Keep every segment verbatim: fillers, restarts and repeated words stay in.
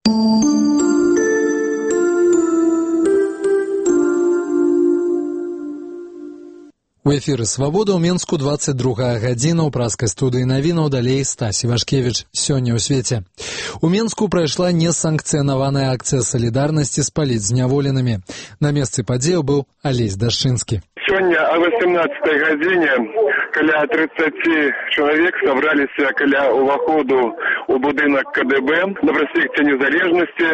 У эфіры «Свабода» ў Мінску двадцать другая гадзіна. У праскай студыі навінаў далей Стась Івашкевіч. Сёння ў свеце. У Мінску прайшла несанкцыянаваная акцыя салідарнасці з палітзняволенымі. На месцы падзеяў быў Алесь Дашчынскі. Сёння о восемнадцатой гадзіне каля тридцати чалавек сабраліся каля уваходу ў будынак ка дэ бэ на праспекце Незалежнасці.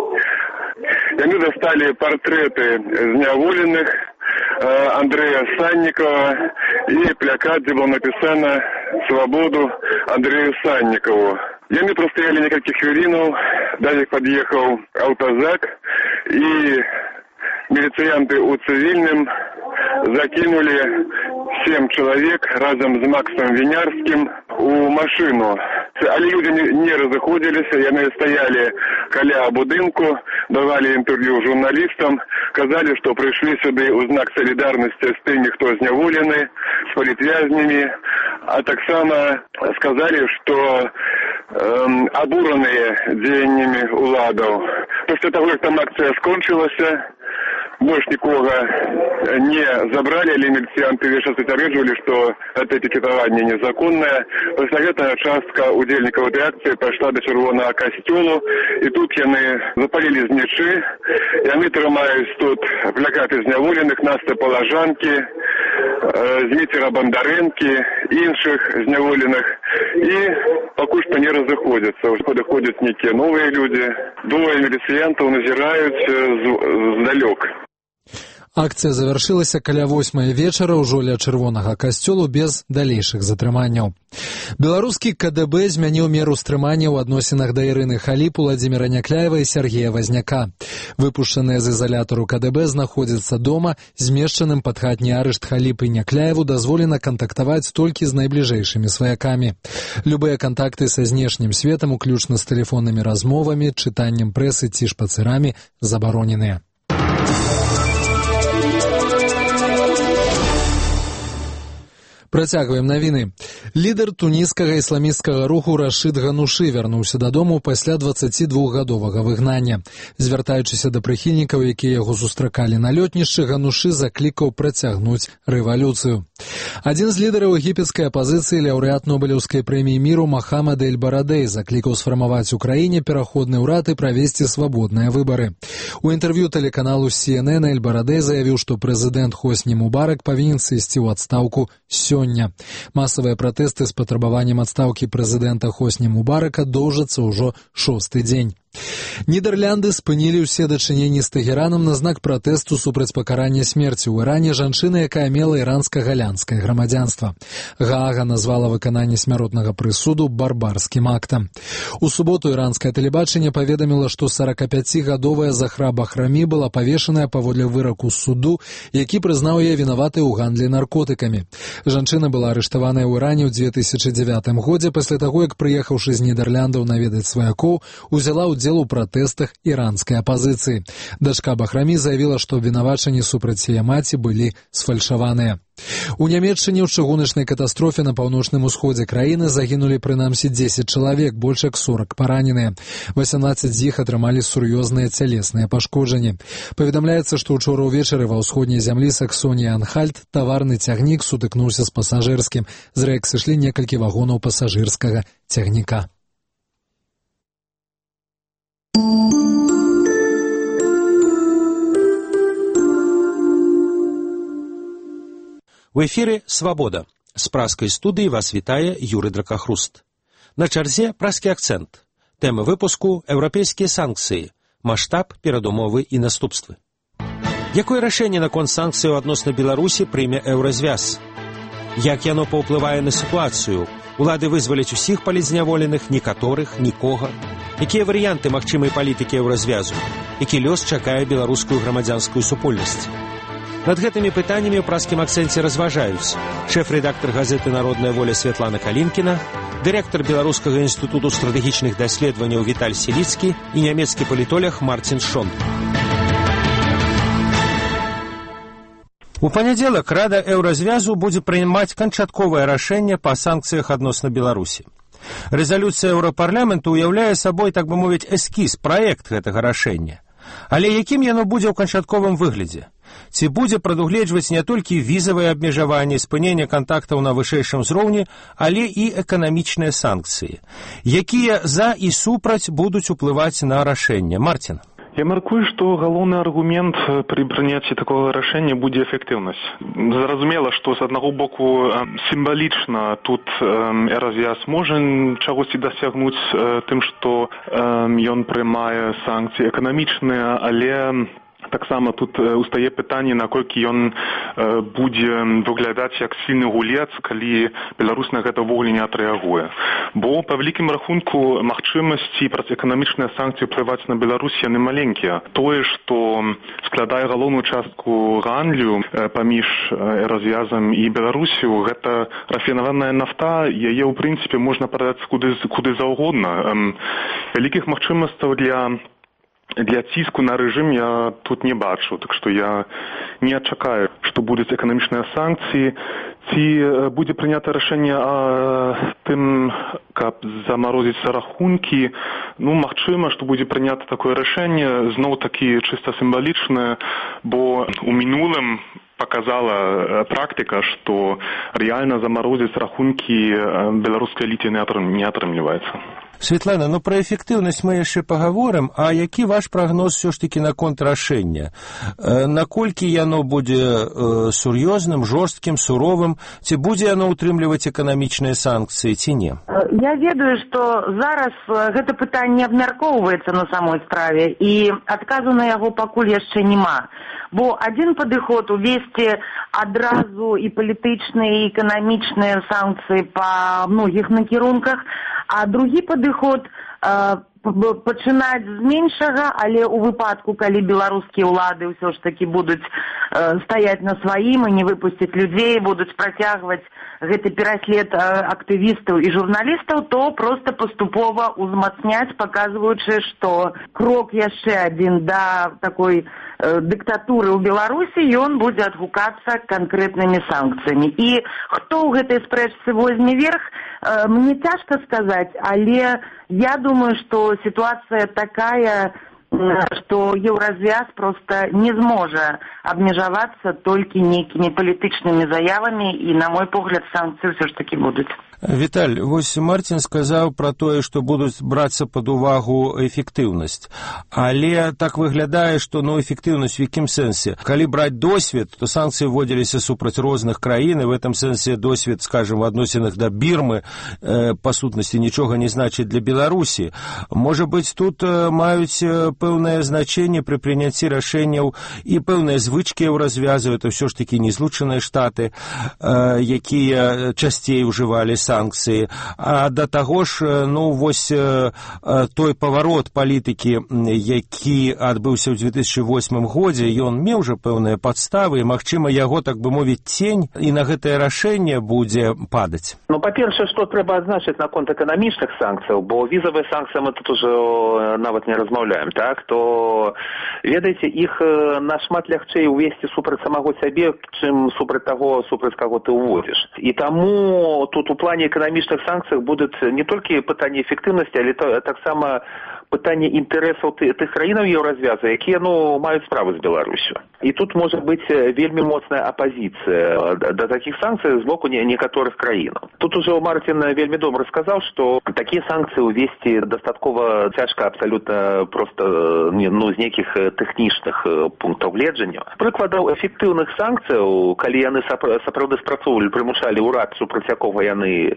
Яны дасталі партрэты зняволеных Андрея Санникова и плакат, где было написано «Свободу Андрею Санникову». Яны простояли некалькі хвілінаў, далее подъехал автозак, и милициянты у цивильным закинули семь человек разом с Максом Винярским у машину. Але люди не разыходзіліся, яны стаялі каля будынку, давали интервью журналистам, сказали, что пришли сюда у знак солидарности с теми, кто зняволены, с политвязнями, а так само сказали, что эм, обуранные дзеяннями уладов. После того, как там акция скончилась, больше никого не забрали, или милицианты весь час отверживали, что это пикетование незаконное. После этого частка удельников этой акции пошла до Червоного костюлу, и тут яны запалили знечы, и они трымаюсь тут плакаты зняволеных, Насты Положанки, Змитера Бондаренки, інших зняволеных, и пока что не разыходятся. Уже подходят некие новые люди. Двое милициянтов назирают сдалек. Акцыя завяршылася каля восьмай вечара ўжо ля Чырвонага касцёлу без далейшых затрыманняў. Беларускі ка дэ бэ змяніў меру стрымання ў адносінах да Ірыны Халіп, Уладзіміра Някляева і Сергея Вазняка. Выпушчаныя з ізалятару ка дэ бэ знаходзяцца дома, змешчаным пад хатні арышт Халіп і Някляеву дазволена кантактаваць толькі з найбліжэйшымі сваякамі. Любыя кантакты са знешнім светам, уключна з тэлефоннымі размовамі, чытаннем прэсы ці шпацырамі, забароненыя. Працягваем навіны. Лідар туніскага ісламісцкага руху Рашид Ганушы вярнуўся дадому пасля дваццацідвухгадовага выгнання. Звяртаючыся да прыхільнікаў, якія яго сустракалі на лётнішчы, Ганушы заклікаў працягнуць рэвалюцыю. Адзін з лідараў егіпецкай апазіцыі, лаўрэат Нобелеўскай прэміі міру Мохаммед эль-Барадэй заклікаў сфармаваць у краіне пераходны ўрад і правесці свабодныя выбары. У інтэрв'ю тэлеканалу Си Эн Эн эль-Барадэй заявіў, што прэзідэнт Хосні Мубарак павінен сысці ў адстаўку сёння. Масавыя пратэсты з патрабаваннем адстаўкі прэзідэнта Хосні Мубарака доўжацца ўжо шосты дзень. Нідерлянды спынілі ўсе дачыненні з Тэгеранам на знак пратэсту супраць пакарання смерці ў Іране жанчыны, якая мела іранска-галянскае грамадзянства. Гаага назвала выкананне смяротнага прысуду барбарскім актам. У суботу іранскае тэлебачанне паведаміла, што саракапяцігадовая Захра Бахрамі была павешаная паводле выраку суду, які прызнаў яе вінаватай у гандлі наркотыкамі. Жанчына была арыштаваная ў Іране ў дзве тысячы дзявятым годзе пасля таго, як, прыехаўшы з Нідерландаў наведаць сваякоў, узяла ўдзел у пратэстах іранскай апазіцыі. Дачка Бахрамі заявіла, што абвінавачанні супраць яе маці былі сфальшаваныя. У Нямецчыне ў чыгуначнай катастрофе на паўночным усходзе краіны загінулі прынамсі дзесяць чалавек, больш як сорак параненыя. васямнаццаць з іх атрымалі сур'ёзныя цялесныя пашкоджанні. Паведамляецца, што ўчора ўвечары ва ўсходняй зямлі Саксонія-Анхальт таварны цягнік сутыкнуўся з пасажырскім. З рэк сышлі некалькі вагонаў пасажырскага цягніка. У эфіры «Свабода». З праскай студыі вас вітае Юрый Дракахруст. На чарзе праскі акцэнт. Тэма выпуску – еўрапейскія санкцыі, маштаб, перадумовы і наступствы. Якое рашэнне наконт санкцыяў адносна Беларусі прыме еўразвяз? Як яно паўплывае на сітуацыю? Улады вызваляць усіх палітзняволеных, некаторых, нікога? Якія варыянты магчымай палітыкі еўразвязу? Які лёс чакае беларускую грамадзянскую супольнасць? Над гэтымі пытаннямі ў праскім акцэнце разважаюць шэф-рэдактар газеты «Народная воля» Святлана Калінкіна, дырэктар Беларускага інстытуту стратэгічных даследаванняў Віталь Селіцкі і нямецкі палітолог Марцін Шон. У панядзелак Рада еўразвязу будзе прымаць канчатковае рашэнне па санкцыях адносна Беларусі. Рэзалюцыя Еўрапарламенту ўяўляе сабой, так бы мовіць, эскіз, праект гэтага рашэння. Але якім яно будзе ў канчатковым выглядзе? Ці будзе прадугледжваць не толькі візавыя абмежаванні, спынення кантактаў на вышэйшым узроўні, але і эканамічныя санкцыі. Якія за і супраць будуць уплываць на рашэнне? Марцін. Я мяркую, што галоўны аргумент пры прыняцці такога рашэння будзе эфектыўнасць. Зразумела, што з аднаго боку сімвалічна тут развяз можа чагосьці дасягнуць тым, што ён прымае санкцыі эканамічныя, але таксама тут устае пытанне, наколькі ён будзе выглядаць як сильны гулец, калі Беларусь на гэта ўвогуле не адрэагуе. Бо па вялікім рахунку магчымасці праз эканамічныя санкцыі ўплываць на Беларусь яны маленькія. Тое, што складае галоўную частку гандлю паміж развязам і Беларусю, гэта рафінаваная нафта, яе ў прынцыпе можна прадаць куды, куды заўгодна. Вялікіх магчымасцяў для Для ціску на рэжым я тут не бачу, так што я не чакаю, што будуць эканамічныя санкцыі. Ці будзе прынята рашэнне о тым, каб замарозіць рахункі, ну, магчыма, што будзе прынята такое рашэнне, зноў-такі чыста сімвалічнае, бо у мінулым показала практыка, што рэальна замарозіць рахункі беларускай эліце не атрымліваецца. Светлана, ну пра эфектыўнасць мы яшчэ паговорым, а які ваш прагноз ўсё ж такі наконт рашэння? Наколькі яно будзе сур'ёзным, жорсткім, суровым, ці будзе яно ўтрымліваць эканамічныя санкцыі, ці не? Я ведаю, што зараз гэта пытанне абмяркоўваецца на самой справе, і адказу на яго пакуль яшчэ няма. Бо адзін падыход увесці адразу і палітычныя, і эканамічныя санкцыі па многіх накірунках, а другі падыход э, пачынаць з меншага, але ў выпадку, калі беларускія ўлады ўсё ж такі будуць э, стаяць на сваім і не выпусціць людзей, будуць працягваць гэты пераслед э, актывістаў і журналістаў, то проста паступова ўзмацняць, паказваючы, што крок яшчэ адзін да такой э, дыктатуры ў Беларусі, ён будзе адгукацца канкрэтнымі санкцыямі. І хто ў гэтай спрэчцы возьме верх, э, мне цяжка сказаць, але я думаю, што ситуация такая, что еўразвяз просто не зможа абмежавацца толькі нейкімі палітычнымі заявамі, і, на мой погляд, санкцыі ўсё ж такі будуць. Віталь, вось Марцін сказаў пра тое, што будуць брацца пад увагу эфектыўнасць. Але так выглядае, што ну, эфектыўнасць в якім сэнсе? Калі браць досвед, то санкцыі вводзіліся супраць розных краін, і в этом сэнсе досвед, скажем, в адносінах да Бірмы, э, па сутнасці нічога не значыць для Беларусі. Можа быць, тут э, маюць пэўнае значэнне пры прыняцці рашэнняў і пэўныя звычкі ў развязу, это ўсё ж такі не злучаныя штаты, э, якія часцей ужывалі санкцыі. А да таго ж, ну, вось той паварот палітыкі, які адбыўся ў дзве тысячы восьмым годзе, ён меў жа пэўныя падставы, і, магчыма, яго, так бы мовіць, цень і на гэтае рашэнне будзе падаць. Ну, па-першае, што трэба адзначыць наконт эканамічных санкцыяў, бо візавыя санкцыі мы тут ужо нават не размаўляем, так, то, ведаеце, іх нашмат лягчэй увесці супраць самого сябе, чым супраць таго, супраць каго ты ўводзіш. І таму тут у плане эканамічных санкцыях будуць не толькі пытанне эфектыўнасці, але таксама пытанне інтарэсаў тых краінаў еўразвяза, якія ну, маюць справы з Беларусю. І тут можа быць вельмі моцная апазіцыя да такіх санкцый з боку некаторых краінаў. Тут ужо Марцін вельмі добра сказаў, што такія санкцыі ўвесці дастаткова цяжка абсалютна проста ну, з нейкіх тэхнічных пунктаў гледжання. Прыкладаў эфектыўных санкцыяў, калі яны сапраўды спрацоўвалі, прымушалі ўрад, супраць якога яны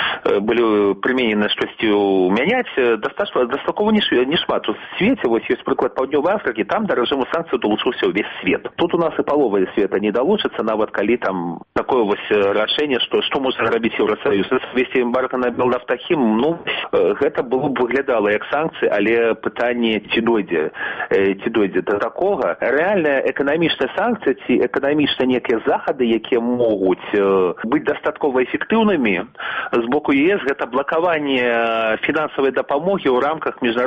былі прыменены штосьцю мяняць, дастаткова не шмат. У свеце, вось ёсць прыклад Паўднёвай Афрыкі, там да рэжыму санкцый далучыўся ўвесь свет. Тут у нас і палова света не далучыцца, нават калі там такое вось рашэнне, што што можа рабіць Еўрасаюз. Весці эмбарга на Белнафтахім, ну, гэта было б выглядала як санкцыі, але пытанне, ці дойдзе, ці дойдзе да такога. Рэальная эканамічная санкцыя, ці эканамічна некія захады, якія могуць быць дастаткова эфектыўнымі з боку ЕС, гэта блакаванне фінансавай дапамогі ў рамках міжнародных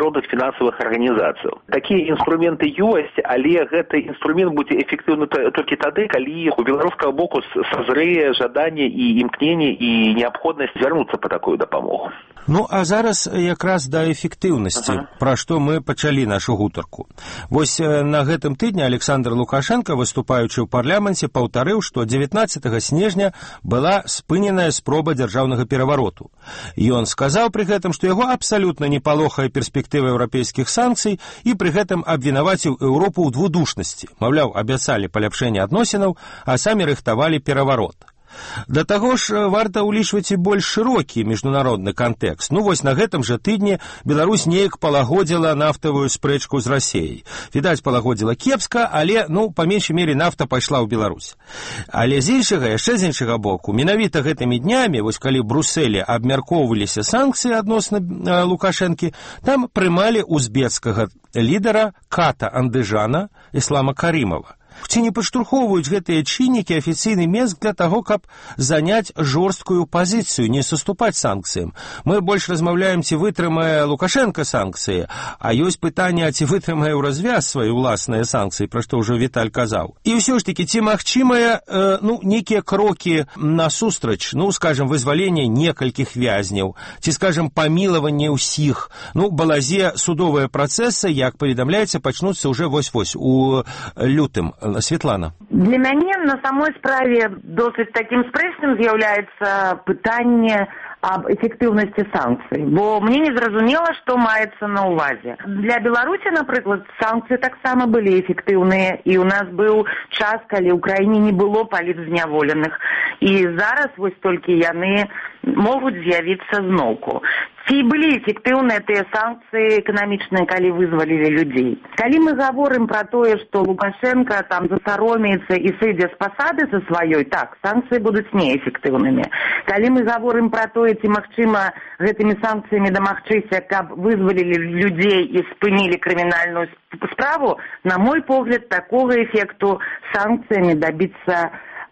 міжнародных фінансавых арганізацый. Такія інструменты ёсць, але гэты інструмент будзе эфектыўны толькі тады, калі у беларускага боку сазрэе жаданне і імкненне і неабходнасць звярнуцца па такую дапамогу. Ну, а зараз якраз да эфектыўнасці, ага. Пра што мы пачалі нашу гутарку. Вось на гэтым тыдні Александр Лукашенко, выступаючы ў парламенце, паўтарыў, што дзевятнаццатага снежня была спыненая спроба дзяржаўнага перавароту. Ён сказаў пры гэтым, што яго абсалютна не палохае перспектыва еўрапейскіх санкцый і пры гэтым абвінаваціў Еўропу ў двудушнасці. Маўляў, абяцалі паляпшэнне адносінаў, а самі рыхтавалі пераварот. Да таго ж варта ўлічваць і больш шырокі міжнародны кантэкст. Ну вось на гэтым жа тыдні Беларусь неяк палагодзіла нафтавую спрэчку з Расіяй. Відаць, палагодзіла кепска, але, ну, па меншай мере, нафта пайшла ў Беларусь. Але з іншага, яшчэ з іншага боку, менавіта гэтымі днямі, вось калі ў Брусэлі абмяркоўваліся санкцыі адносна Лукашэнкі, там прымалі узбекскага лідара Ката Андыжана Іслама Карімова. Ці не падштурхоўваюць гэтыя чыннікі афіцыйны мест для таго, каб заняць жорсткую пазіцыю, не саступаць санкцыям. Мы больш размаўляем, ці вытрымае Лукашенко санкцыі, а ёсць пытанне, ці вытрымае ў развяз свае ўласныя санкцыі, пра што ўжо Віталь казаў. І ўсё ж такі, ці магчымыя, э, ну, нейкія крокі насустрач, ну, скажем, вызваленне некалькіх вязняў, ці, скажем, памілаванне ўсіх. Ну, балазе судовыя працэсы, як паведамляецца, пачнуцца ўжо вось-вось у лютым. Светлана. Для мяне на самой справе досыць такім спрэчным з'яўляецца пытанне аб эфектыўнасці санкцый, бо мне не зразумела, што маецца на ўвазе. Для Беларусі, напрыклад, санкцыі таксама былі эфектыўныя, і ў нас быў час, калі ў краіне не было палітзняволеных, і зараз вось толькі яны могуць з'явіцца зноўку. Ці былі эфектыўныя тыя санкцыі эканамічныя, калі вызвалілі людзей? Калі мы гаворым пра тое, што Лукашенко там засаромеецца і сыдзе з пасады са сваёй, так, санкцыі будуць неэфектыўнымі. Калі мы гаворым пра тое, ці магчыма гэтымі санкцыямі дамагчыся, каб вызвалілі людзей і спынілі крымінальную справу, на мой погляд, такога эфекту санкцыямі дабіцца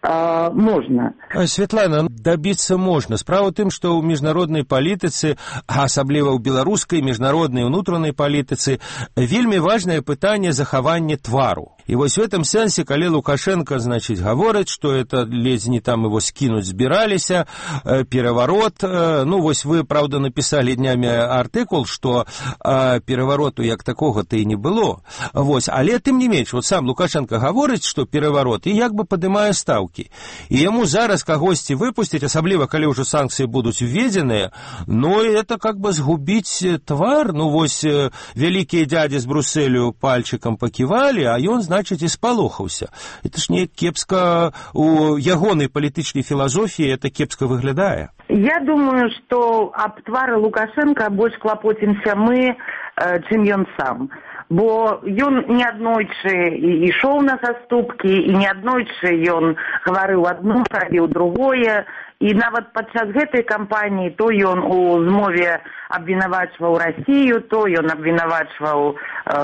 можна. Светлана, дабіцца можна. Справа ў тым, што ў міжнароднай палітыцы, а асабліва ў беларускай міжнароднай унутранай палітыцы, вельмі важнае пытанне захавання твару. І вось в этом сэнсе, калі Лукашенко, значыць, гаворыць, што это ледзь не там его скінуць збіраліся, пераварот, ну вось вы, правда, напісалі днямі артыкул, што перавароту як такога-то і не было. Вось, але тым не менш, вот сам Лукашенко гаворыць, што пераварот, і як бы падымае стаўкі. І яму зараз кагосьці выпусціць, асабліва, калі ўжо санкцыі будуць введзеныя, ну, это как бы згубіць твар, ну, вось, вялікія дядзі з Брусэлю пальчыкам паківалі, а ён, значыць, і спалохаўся. Это ж не кепска, у ягонай палітычнай філазофіі это кепска выглядае. Я думаю, што аб твары Лукашенка больш клапоцімся мы, чым ён сам. Бо ён неаднойчы ішоў на саступкі, і неаднойчы ён гаварыў адно, рабіў другое, і нават падчас гэтай кампаніі то ён у змове абвінавачваў Расію, то ён абвінавачваў э,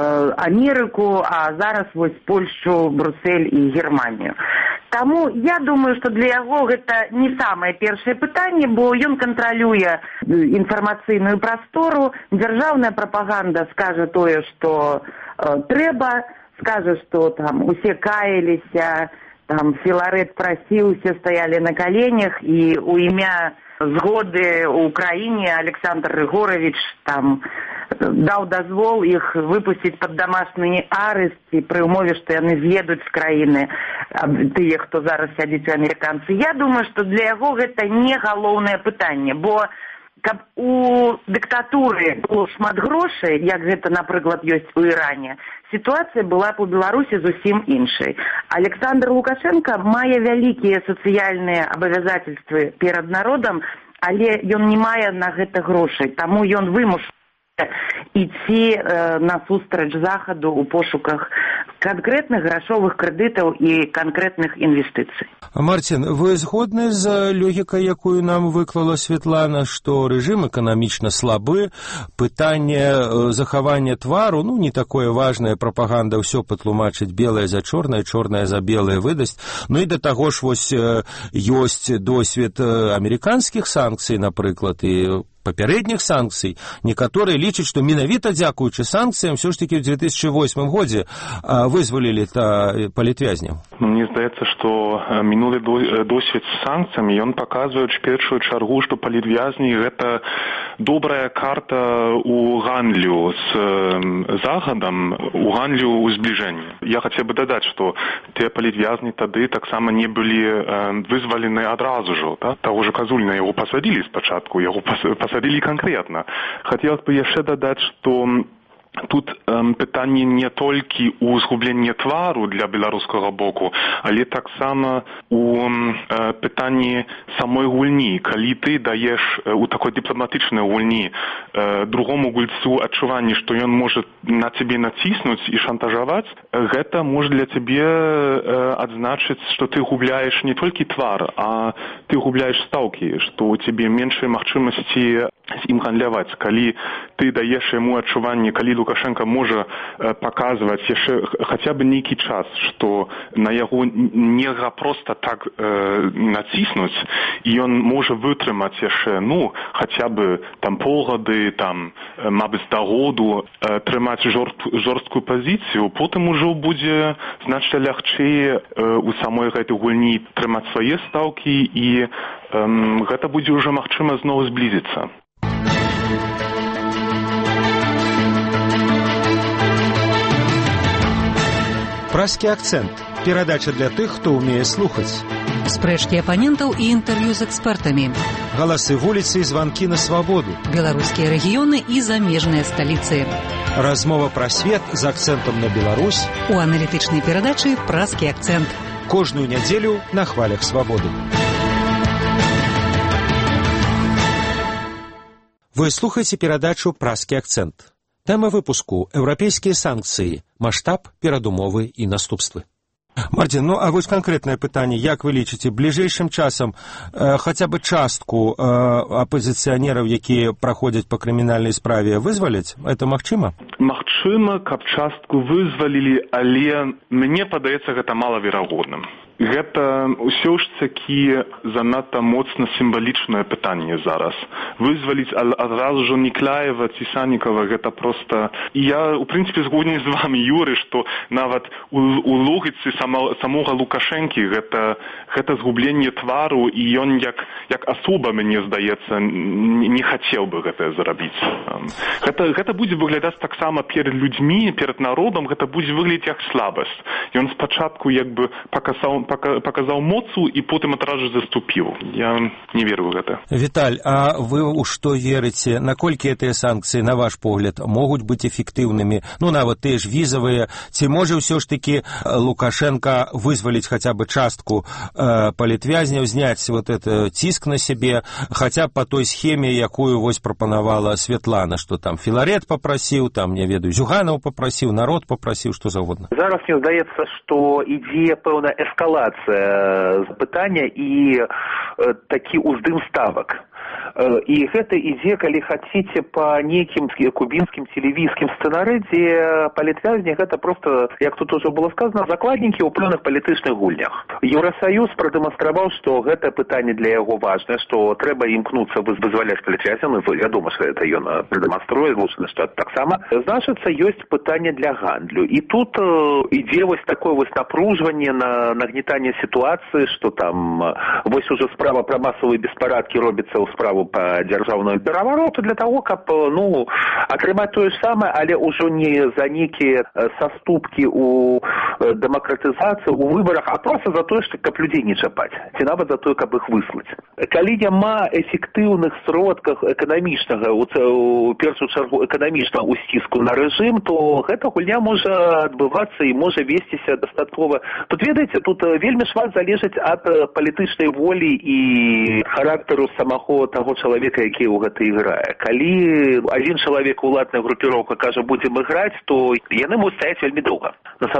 Амерыку, а зараз вось Польшчу, Брусэль і Германію. Таму я думаю, што для яго гэта не самае першае пытанне, бо ён кантралюе інфармацыйную прастору, дзяржаўная прапаганда скажа тое, што э, трэба, скажа, што там усе каяліся, там Філарэт прасіўся, стаялі на каленях, і у імя згоды ў краіне Александр Рыгорович там даў дазвол іх выпусціць пад дамашні арыст і пры ўмове, што яны з'едуць з краіны, тыя, хто зараз сядзіць у амерыканцы. Я думаю, што для яго гэта не галоўнае пытанне, бо каб у дыктатуры было шмат грошай, як гэта, напрыклад, ёсць у Іране, сітуацыя была б у Беларусі зусім іншай. Александр Лукашенко мае вялікія сацыяльныя абавязательствы перад народам, але ён не мае на гэта грошай, таму ён вымушаны ідці э, насустрач захаду ў пошуках канкрэтных грашовых крэдытаў і канкрэтных інвестыцый. Марцін, вы згодны з логікай, якую нам выклала Светлана, што рэжым эканамічна слабы, пытанне захавання твару, ну, не такое важнае, прапаганда ўсё патлумачыць белае за чорнае, чорнае за белае выдасць. Ну і да таго ж вось ёсць досвед амерыканскіх санкцый, напрыклад, і папярэдніх санкцый. Некаторыя лічаць, што менавіта дзякуючы санкцыям ўсё ж такі ў две тысячы восьмым годзе вызвалілі палітвязняў. Мне здаецца, што мінулы досвед з санкцыямі, ён паказвае ў першую чаргу, што палітвязні гэта добрая карта у гандлю з Загадам, у гандлю ў збліжэнні. Я хацеў бы дадаць, што тыя палітвязні тады таксама не былі вызвалены адразу ж. Да? Таго ж Казуліна яго пасадзілі спачатку, яго пасадзілі канкрэтна. Хацелось бы яшчэ дадаць, што тут эм, пытанне не толькі ў згубленні твару для беларускага боку, але таксама у э, пытанні самой гульні. Калі ты даеш э, у такой дыпламатычнай гульні э, другому гульцу адчуванне, што ён можа на цябе націснуць і шантажаваць, гэта можа для цябе э, адзначыць, што ты губляеш не толькі твар, а ты губляеш стаўкі, што у цябе меншыя магчымасці з ім гандляваць. Калі ты даеш яму адчуванне, калі Лукашенко можа э, паказваць яшчэ хаця бы нейкі час, што на яго нельга проста так э, націснуць, і ён можа вытрымаць яшчэ, ну, хаця бы там полгады, там, э, мабыць, да году э, трымаць жорст, жорсткую пазіцыю, потым ужо будзе значна лягчэй э, у самой гэтай гульні трымаць свае стаўкі, і э, гэта будзе ўжо магчыма зноў зблізіцца. Праскі акцэнт. Перадача для тых, хто ўмее слухаць. Спрэчкі апанентаў і інтэрв'ю з экспертамі. Галасы вуліцы і званкі на свабоду. Беларускія рэгіёны і замежныя сталіцы. Размова пра свет з акцэнтам на Беларусь. У аналітычнай перадачы «Праскі акцэнт». Кожную нядзелю на хвалях свабоды. Вы слухаеце перадачу «Праскі акцэнт». Тэма выпуску «Еўрапейскія санкцыі. Маштаб, перадумовы і наступствы». Мардзін, ну а вось канкрэтнае пытанне, як вы лічыце, бліжэйшым часам э, хаця бы частку э, апазіцыянераў, якія праходзяць па крымінальнай справе, вызваляць? Это магчыма? Магчыма, каб частку вызвалілі, але мне падаецца гэта малаверагодным. Гэта ўсё ж такі занадта моцна сімвалічнае пытанне зараз. Вызваліць адразу ж Никлаева ці Саннікава гэта проста... І я, у прынцыпе, згодны з вамі, Юры, што нават у, у логіцы само, самога Лукашэнкі гэта, гэта згубленне твару, і ён як, як асоба, мне здаецца, не хацеў бы гэтае зарабіць. Гэта, гэта будзе выглядаць таксама перад людзьмі, перад народам, гэта будзе выглядаць як слабасць. Ён спачатку як бы паказаў паказаў моцу і потым адразу заступіў. Я не веру ў гэта. Віталь, а вы ў што верыце? Наколькі гэтыя санкцыі, на ваш погляд, могуць быць эфектыўнымі? Ну, нават тыя ж візавыя. Ці можа ўсё ж такі Лукашенко вызваліць хаця бы частку э, палітвязняў, зняць вот это ціск на сябе, хаця б па той схеме, якую вось прапанавала Светлана, што там Філарет папрасіў, там, не ведаю, Зюганаў папрасіў, народ папрасіў, што заўгодна. Зараз мне здаецца, што ідзе пэўна эскалацыя пытання і э, такі ўздым ставак. Э, і гэта ідзе, калі хаціце, па нейкім кубінскім ці лівійскім сцэнары, дзе палітвязні гэта проста, як тут ужо было сказано, закладнікі ў пэўных палітычных гульнях. Еўрасаюз прадэманстраваў, што гэта пытанне для яго важнае, што трэба імкнуцца вызваляць палітвязняў, вядома, што гэта ён прадэманструе, Злучаны Штаты таксама. Значыцца, ёсць пытанне для гандлю. І тут э, ідзе вось такое вось напружванне, на нагнетанне сітуацыі, што там вось ужо справа пра масавыя беспарадкі робіцца ў справу па дзяржаўнаму перавароту для таго, каб, ну, атрымаць тое ж самае, але ўжо не за нейкія саступкі ў дэмакратызацыі, у выбарах, а проста за тое, што каб людзей не чапаць, ці нават за тое, каб іх выслаць. Калі няма эфектыўных сродках эканамічнага, у першую чаргу эканамічнага усціску на рэжым, то гэта гульня можа адбывацца і можа весціся дастаткова. Тут, ведаеце, тут вельмі шмат залежыць ад палітычнай волі і характару самого таго чалавека, які ў гэта іграе. Калі адзін чалавек, уладная групіроўка, кажа, будзем іграць, то яны могуць стаяць вельмі доўга, насамрэч. І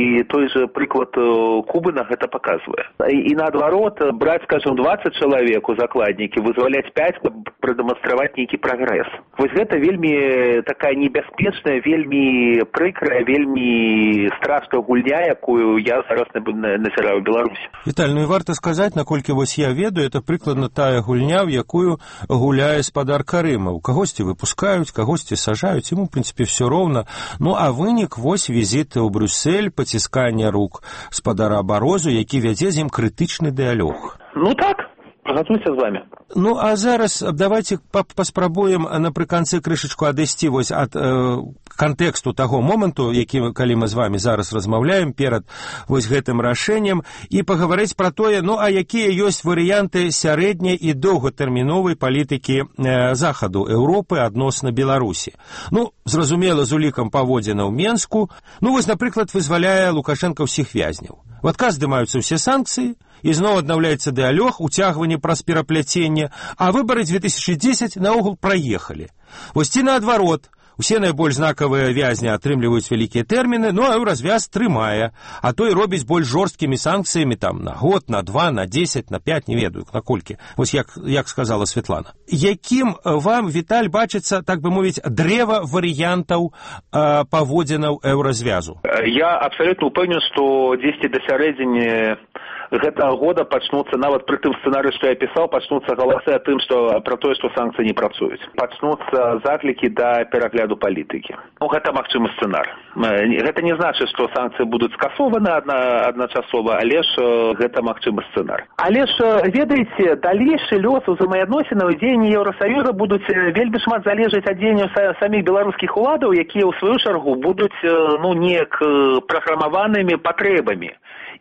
і той же прыклад Кубы на гэта паказвае. І, і наадварот, браць, скажем, дваццаць чалавек у закладнікі, вызваляць пяць, каб прадэманстраваць нейкі прагрэс. Вось гэта вельмі такая небяспечная, вельмі прыкрая, вельмі страшная гульня, якую я зараз назіраю ў Беларусі. Віталь, ну і варта сказаць, наколькі вось я ведаю, это прыкладна тая гульня, в якую гуляе спадар Карыма. У кагосьці выпускаюць, кагосьці сажаюць, ему, в прынцыпе, все роўна. Ну, а вынік, вось візіт у Брюссель, пацісканне рук спадара Барозу, які вядзе з ім крытычны дыялог. Ну так, пагадзуюся з вами. Ну, а зараз давайте паспрабуем напрыканцы крышачку адысці вось ад э, кантэксту таго моманту, які, калі мы з вами зараз размаўляем перад вось гэтым рашэннем, і пагаварыць пра тое, ну, а якія ёсць варыянты сярэдняй і доўгатэрміновай палітыкі э, захаду Еўропы адносна Беларусі. Ну, зразумела, з улікам паводзінаў Менску, ну, вось, напрыклад, вызваляе Лукашенка ўсіх вязняў. В адказ здымаюцца ўсе санкцыі, і зноў аднаўляецца дыялог, уцягванне праз перапляценне, а выбары две тысячи десять наогул праехалі. Вось ці наадварот, усе найбольш знакавыя вязні атрымліваюць вялікія тэрміны, ну а развяз трымае, а то і робіць больш жорсткімі санкцыямі там на год, на два, на десять, на пять, не ведаю, на колькі. Вось як, як сказала Светлана. Якім вам, Віталь, бачыцца, так бы мовіць, дрэва варыянтаў э, паводзінаў еўразвязу? Я абсалютна упэўнены, што дзесьці да сярэдзіне гэтага года пачнуцца, нават пры тым сцэнарыі, што я пісаў, пачнуцца галасы аб тым, што пра тое, што санкцыі не працуюць. Пачнуцца заклікі да перагляду палітыкі. Ну, гэта магчымы сцэнар. Гэта не значыць, што санкцыі будуць скасованы адна, адначасова, але ж гэта магчымы сцэнар. Але ж, ведаеце, далейшы лёс узаемаадносінаў і дзеянні Еўрасаюза будуць вельмі шмат залежаць ад дзеянняў саміх беларускіх уладаў, якія ў сваю чаргу будуць, ну, неяк праграмаванымі патрэбамі.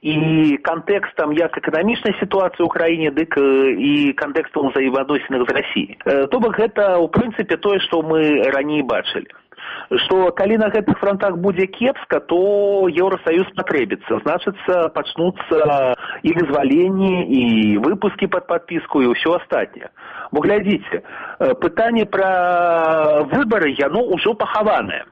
І кантэкстам як эканамічнай сітуацыі ў краіне, дык і кантэкстам узаемаадносінах з Расіяй. То бок гэта, у прынцыпе, тое, што мы раней бачылі. Што калі на гэтых фронтах будзе кепска, то Еўрасаюз патрэбіцца. Значыцца, пачнуцца і вызваленні, і выпускі пад падпіску, і ўсё астатняе. Бо глядзіце, пытанне пра выбары, яно ўжо пахаванае.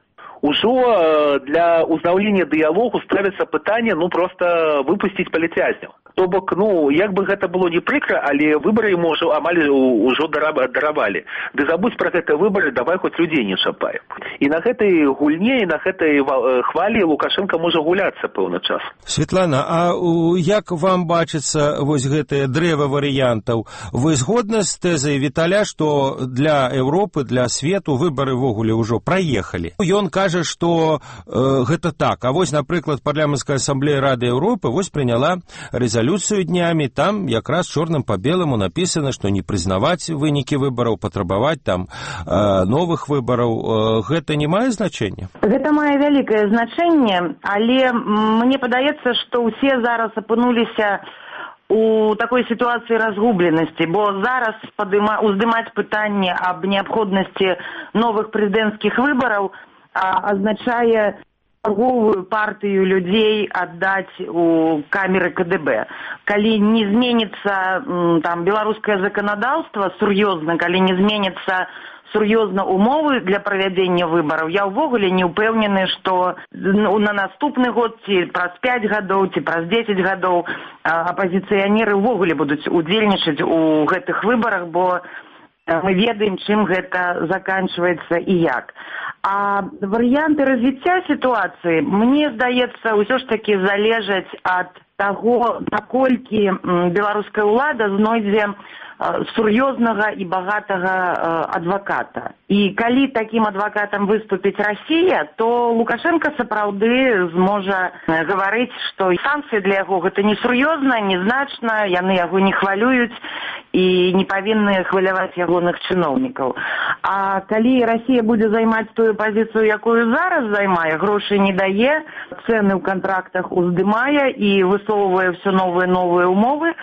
Ужо для ўзнаўлення дыялогу ставіцца пытанне, ну, проста выпусціць палітвязняў. То бок, ну, як бы гэта было не прыкра, але выбары ему ўжо амаль ўжо даравалі. Ды забудзь пра гэтыя выбары, давай хоць людзей не чапаем. І на гэтай гульне, і на гэтай хвалі Лукашенко можа гуляцца пэўны час. Светлана, а як вам бачыцца вось гэтае дрэва варыянтаў? Вы згодны з тэзай Віталя, што для Еўропы, для свету выбары ввогуле ўжо праехалі? Ён кажа, што э, гэта так. А вось, напрыклад, парламенцкая асамблея Рады Еўропы вось прыняла рэзалюцыю днямі, там якраз чорным па беламу напісана, што не прызнаваць вынікі выбараў, патрабаваць там э, новых выбараў. Э, гэта не мае значэння? Гэта мае вялікае значэнне, але мне падаецца, што ўсе зараз апынуліся у такой сітуацыі разгубленасці, бо зараз падыма, уздымаць пытанне аб неабходнасці новых прэзідэнцкіх выбараў а, азначае торговую партию людей отдать у камеры ка дэ бэ. Калі не зменится там беларускае законодаўства сур'ёзна, калі не зменится сур'ёзна умовы для правядзення выбараў, я ўвогуле не ўпэўнены, што на наступны год ці праз пяць гадоў ці праз дзесяць гадоў апазіцыянеры ўвогуле будуць удзельнічаць у гэтых выбарах, бо мы ведаем, чым гэта заканчваецца і як. А варыянты развіцця сітуацыі, мне здаецца, ўсё ж такі залежаць ад таго, наколькі беларуская ўлада знойдзе сур'ёзнага і багатага адваката. І калі такім адвакатам выступіць Расія, то Лукашенко сапраўды зможа гаварыць, што санкцыі для яго гэта не сур'ёзна, незначна, яны яго не хвалююць і не павінны хваляваць ягоных чыноўнікаў. А калі Расія будзе займаць тую пазіцыю, якую зараз займае, грошы не дае, цэны ў кантрактах уздымае і высоўвае ўсё новыя новыя умовы,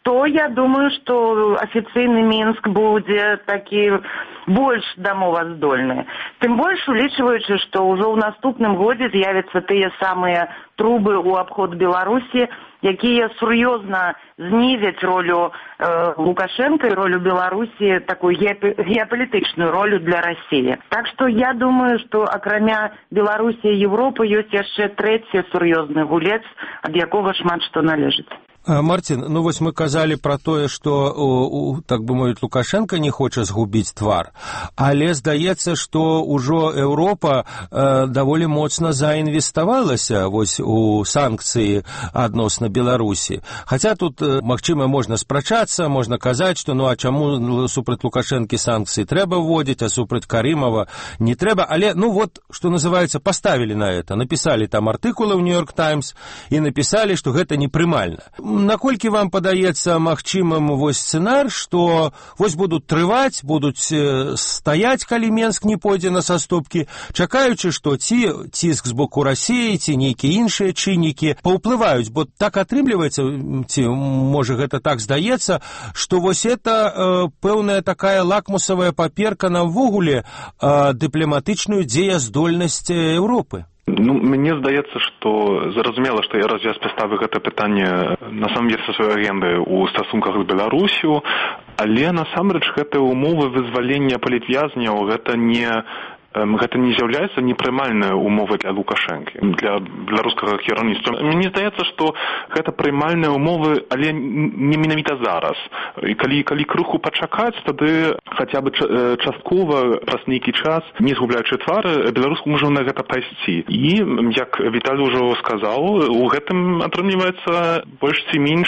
то я думаю, што афіцыйны Мінск будзе такі больш дамоваздольны. Тым больш улічваючы, што ўжо ў наступным годзе з'явяцца тыя самыя трубы ў абход Беларусі, якія сур'ёзна знізяць ролю э, Лукашенка і ролю Беларусі, такую геапалітычную ролю для Расіі. Так што я думаю, што акрамя Беларусі і Европы ёсць яшчэ трэці сур'ёзны гулец, ад якога шмат што належыць. Марцін, ну вось мы казалі пра тое, што, у, так бы мовіць, Лукашенко не хоча згубіць твар, але здаецца, што ўжо Еўропа э, даволі моцна заінвеставалася вось у санкцыі адносна Беларусі. Хаця тут, э, магчыма, можна спрачацца, можна казаць, што ну а чаму супраць Лукашэнкі санкцыі трэба вводзіць, а супраць Карымова не трэба, але ну вот, што называецца, паставілі на это, напісалі там артыкулы ў Нью-Йорк Таймс і напісалі, што гэта непрымальна. Наколькі вам падаецца магчымым вось сцэнар, што вось будуць трываць, будуць стаяць, калі Менск не пойдзе на саступкі, чакаючы, што ці ціск з боку Расіі, ці нейкія іншыя чыннікі паўплываюць, бо так атрымліваецца, ці можа гэта так здаецца, што вось это э, пэўная такая лакмусавая паперка на ўвогуле э, дыпламатычную дзеяздольнасць Еўропы. Ну, мне здаецца, што зразумела, што я развяз паставіў гэта пытанне на самом деле са сваёй агенды ў стасунках з Беларусю, але насамрэч гэтыя умовы вызвалення палітвязняў гэта не гэта не з'яўляецца непрымальнай умовай для Лукашэнкі, для беларускага кіраўніцтва. Мне здаецца, што гэта прымальныя умовы, але не менавіта зараз. І калі, калі крыху пачакаць, тады хаця бы часткова праз нейкі час, не згубляючы твары, беларус можа на гэта пайсці. І, як Віталій ужо сказаў, у гэтым атрымліваецца больш ці менш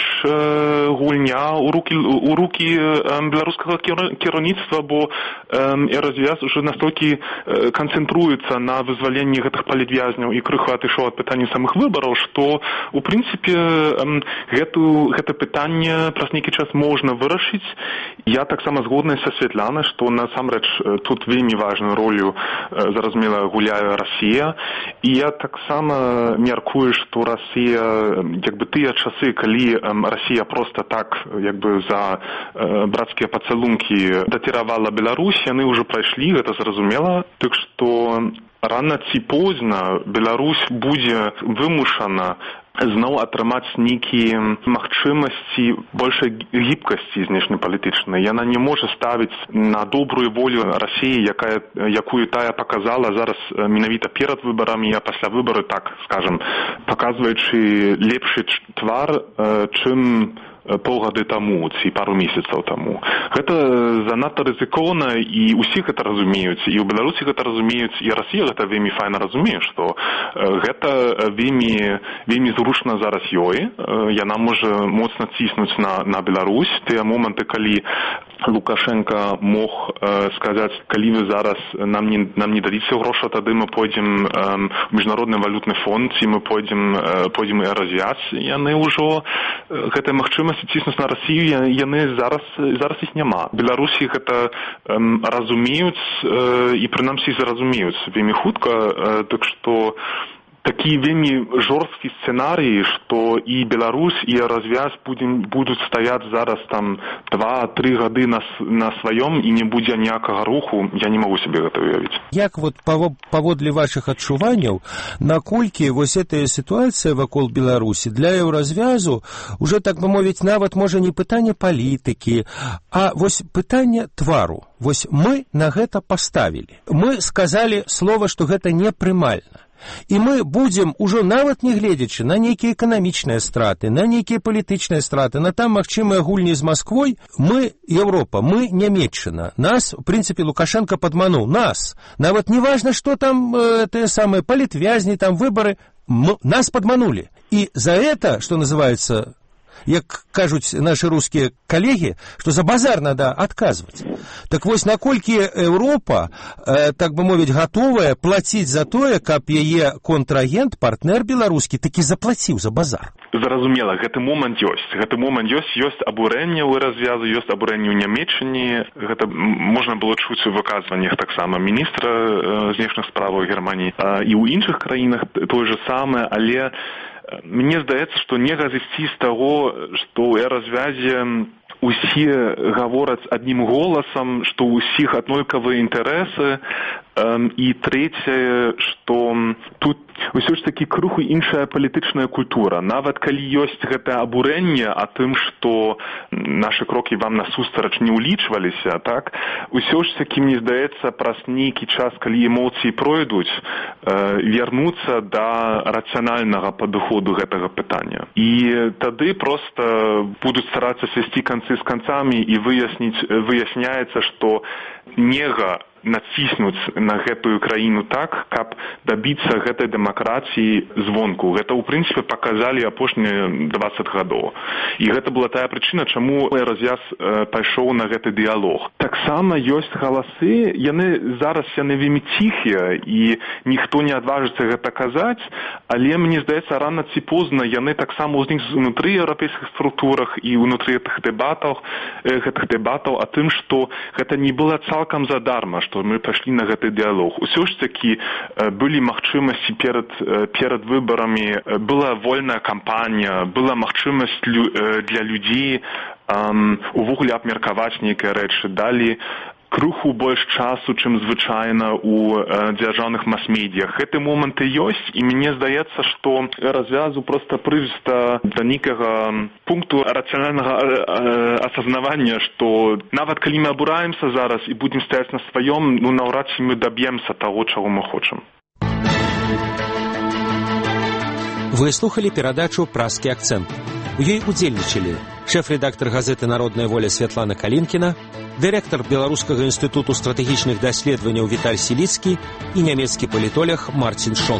гульня ў рукі, ў рукі беларускага кіраўніцтва, бо развяз уже настолькі канцэнтруецца на вызваленні гэтых палітвязняў і крыху адышоў ад пытання самых выбараў, што, у прынцыпе, гэту, гэта пытанне праз нейкі час можна вырашыць. Я таксама згодная са Святланай, што насамрэч тут вельмі важную ролю, зразумела, гуляе Расія. І я таксама мяркую, што Расія, як бы тыя часы, калі Расія проста так, як бы за брацкія пацалункі датыравала Беларусь, яны ўжо прайшлі, гэта зразумела. Так што рана ці позна Беларусь будзе вымушана зноў атрымаць нейкія магчымасці большай гібкасці знешнепалітычнай. Яна не можа ставіць на добрую волю Расіі, якая, якую тая паказала зараз менавіта перад выбарамі, а пасля выбару, так скажам, паказваючы лепшы твар, чым паўгады таму, ці пару месяцаў таму. Гэта занадта рызыкоўна, і ўсіх гэта разумеюць, і ў Беларусі гэта разумеюць, і Расія гэта вельмі файна разумее, што гэта вельмі, вельмі зручна зараз ёй. Яна можа моцна ціснуць на, на Беларусь. Тыя моманты, калі Лукашенко мог э, сказаць, калі вы зараз нам не, нам не дадзіце грошы, тады мы пойдзем э, у міжнародны валютны фонд, ці мы пойдзем, э, пойдзем і развяз. Яны ўжо, э, гэтая магчымасць ціснуць на Расію, яны зараз, зараз іх няма. Беларусі гэта э, разумеюць, э, і прынамсі зразумеюць вельмі хутка, э, так што такі вельмі жорсткі сцэнарый, што і Беларусь, і развяз будем, будуць стаяць зараз там два-тры гады на, на сваём, і не будзе ніякага руху, я не магу сабе гэта уявіць. Як вот паводле вашых адчуванняў, наколькі вось гэтая сітуацыя вакол Беларусі для еўразвязу уже, так бы мовіць, нават можа не пытанне палітыкі, а вось пытанне твару. Вось мы на гэта паставілі. Мы сказалі слова, што гэта непрымальна. І мы будзем ужо нават не гледзячы на нейкія эканамічныя страты, на нейкія палітычныя страты, на там магчымыя гульні з Масквой, мы, Еўропа, мы Нямецчына. Нас, у прынцыпе, Лукашенко падмануў. Нас. Нават не важна, што там э, тыя самыя палітвязні, там выбары. Мы, нас падманулі. І за это, што называется, як кажуць нашы рускія калегі, што за базар надо адказваць. Так вось, наколькі Еўропа, э, так бы мовіць, гатовая плаціць за тое, каб яе контрагент, партнер беларускі, такі заплаціў за базар? Зразумела, гэты момант ёсць. Гэты момант ёсць, ёсць абурэнне ў развязу, ёсць абурэнне ў Нямецчыне. Гэта можна было чуць у выказваннях таксама міністра э, знешніх справаў Германіі. Э, і ў іншых краінах тое же самае, але мне здаецца, што нельга зысці з таго, што ў эра-звязе усе гавораць аднім голасам, што ў усіх аднолькавыя інтарэсы, і трэцяе, што тут ўсё ж такі крыху іншая палітычная культура. Нават калі ёсць гэтае абурэнне а тым, што нашы крокі вам насустрач не ўлічваліся, так, усё ж такі, мне здаецца, праз нейкі час, калі эмоцыі пройдуць, вярнуцца да рацыянальнага падыходу гэтага пытання. І тады проста будуць старацца свесці канцы з канцамі і выясніць, выясняецца, што нега націснуць на гэтую краіну так, каб дабіцца гэтай дэмакратыі звонку. Гэта, ў прынцыпе, паказалі апошнія дваццаць гадоў. І гэта была тая прычына, чаму эра-звяз пайшоў на гэты дыялог. Таксама ёсць галасы, яны зараз яны вельмі ціхія, і ніхто не адважыцца гэта казаць, але, мне здаецца, рана ці позна яны таксама ўзнікнуць унутры еўрапейскіх структурах і ўнутры гэтых дэбатаў, гэтых дэбатаў, а тым, што гэта не было цалкам задарма, што мы пайшлі на гэты дыялог. Усё ж такі былі магчымасці перад, перад выбарамі, была вольная кампанія, была магчымасць для людзей um, увогуле абмеркаваць нейкія рэчы, далі крыху больш часу, чым звычайна ў дзяржаўных мас-медіях. Гэты моманты ёсць, і мне здаецца, што развязу проста прывіста да нейкага пункту рацыянальнага асазнавання, што нават калі мы абураемся зараз і будзем стаяць на сваём, ну наўрад ці мы даб'емся таго, чаго мы хочам. Вы слухали перадачу «Празкі акцэнт». У ёй удзельнічалі шэф-рэдактар газеты «Народная воля» Святлана Калінкіна, дырэктар Беларускага інстытуту стратэгічных даследаванняў Віталь Сіліцкі і нямецкі палітолог Марцін Шон.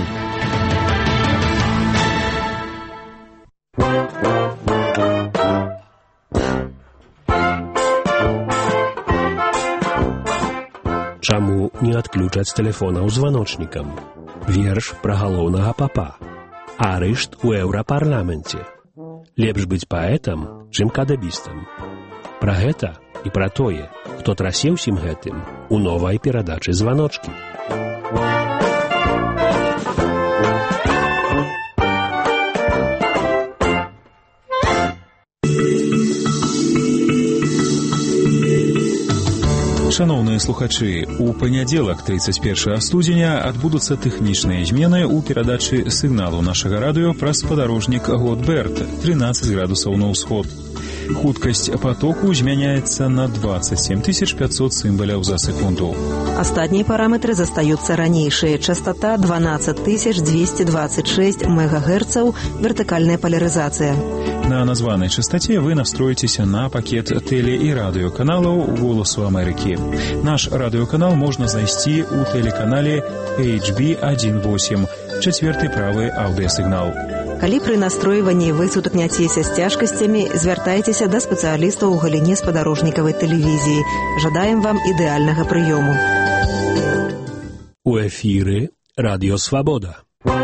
Чаму не адключаць тэлефонаў званочнікам? Верш пра галоўнага папа. Арышт у еўрапарламенце. Лепш быць паэтам, чым кадэбістам. Пра гэта і пра тое, хто трасе ўсім гэтым, у новай перадачы «Званочкі». Шановныя слухачы, у панядзелак тридцать первого студзеня адбудуцца тэхнічныя змены ў перадачы сігналу нашага радыё праз спадарожнік Готберт тринадцать градусаў на ўсход. Хуткасць потоку змяняецца на двадцать семь тысяч пятьсот сімбаляў за секунду. Астатнія параметры застаюцца ранейшыя. Частота двенадцать тысяч двести двадцать шесть мегагерцаў, вертыкальная поляризация. На названной частоте вы настроитесь на пакет теле- и радиоканалов «Голосу Америки». Наш радиоканал можно найти у телеканале эйч би один восемь, четвертый правый аудиосигнал. Калі пры настройванні вы сутыкняцеся з цяжкасцямі, звяртайцеся да спецыялістаў у галіне спадарожнікавай тэлевізіі. Жадаем вам ідэальнага прыёму. У эфіры Радіё Свабода.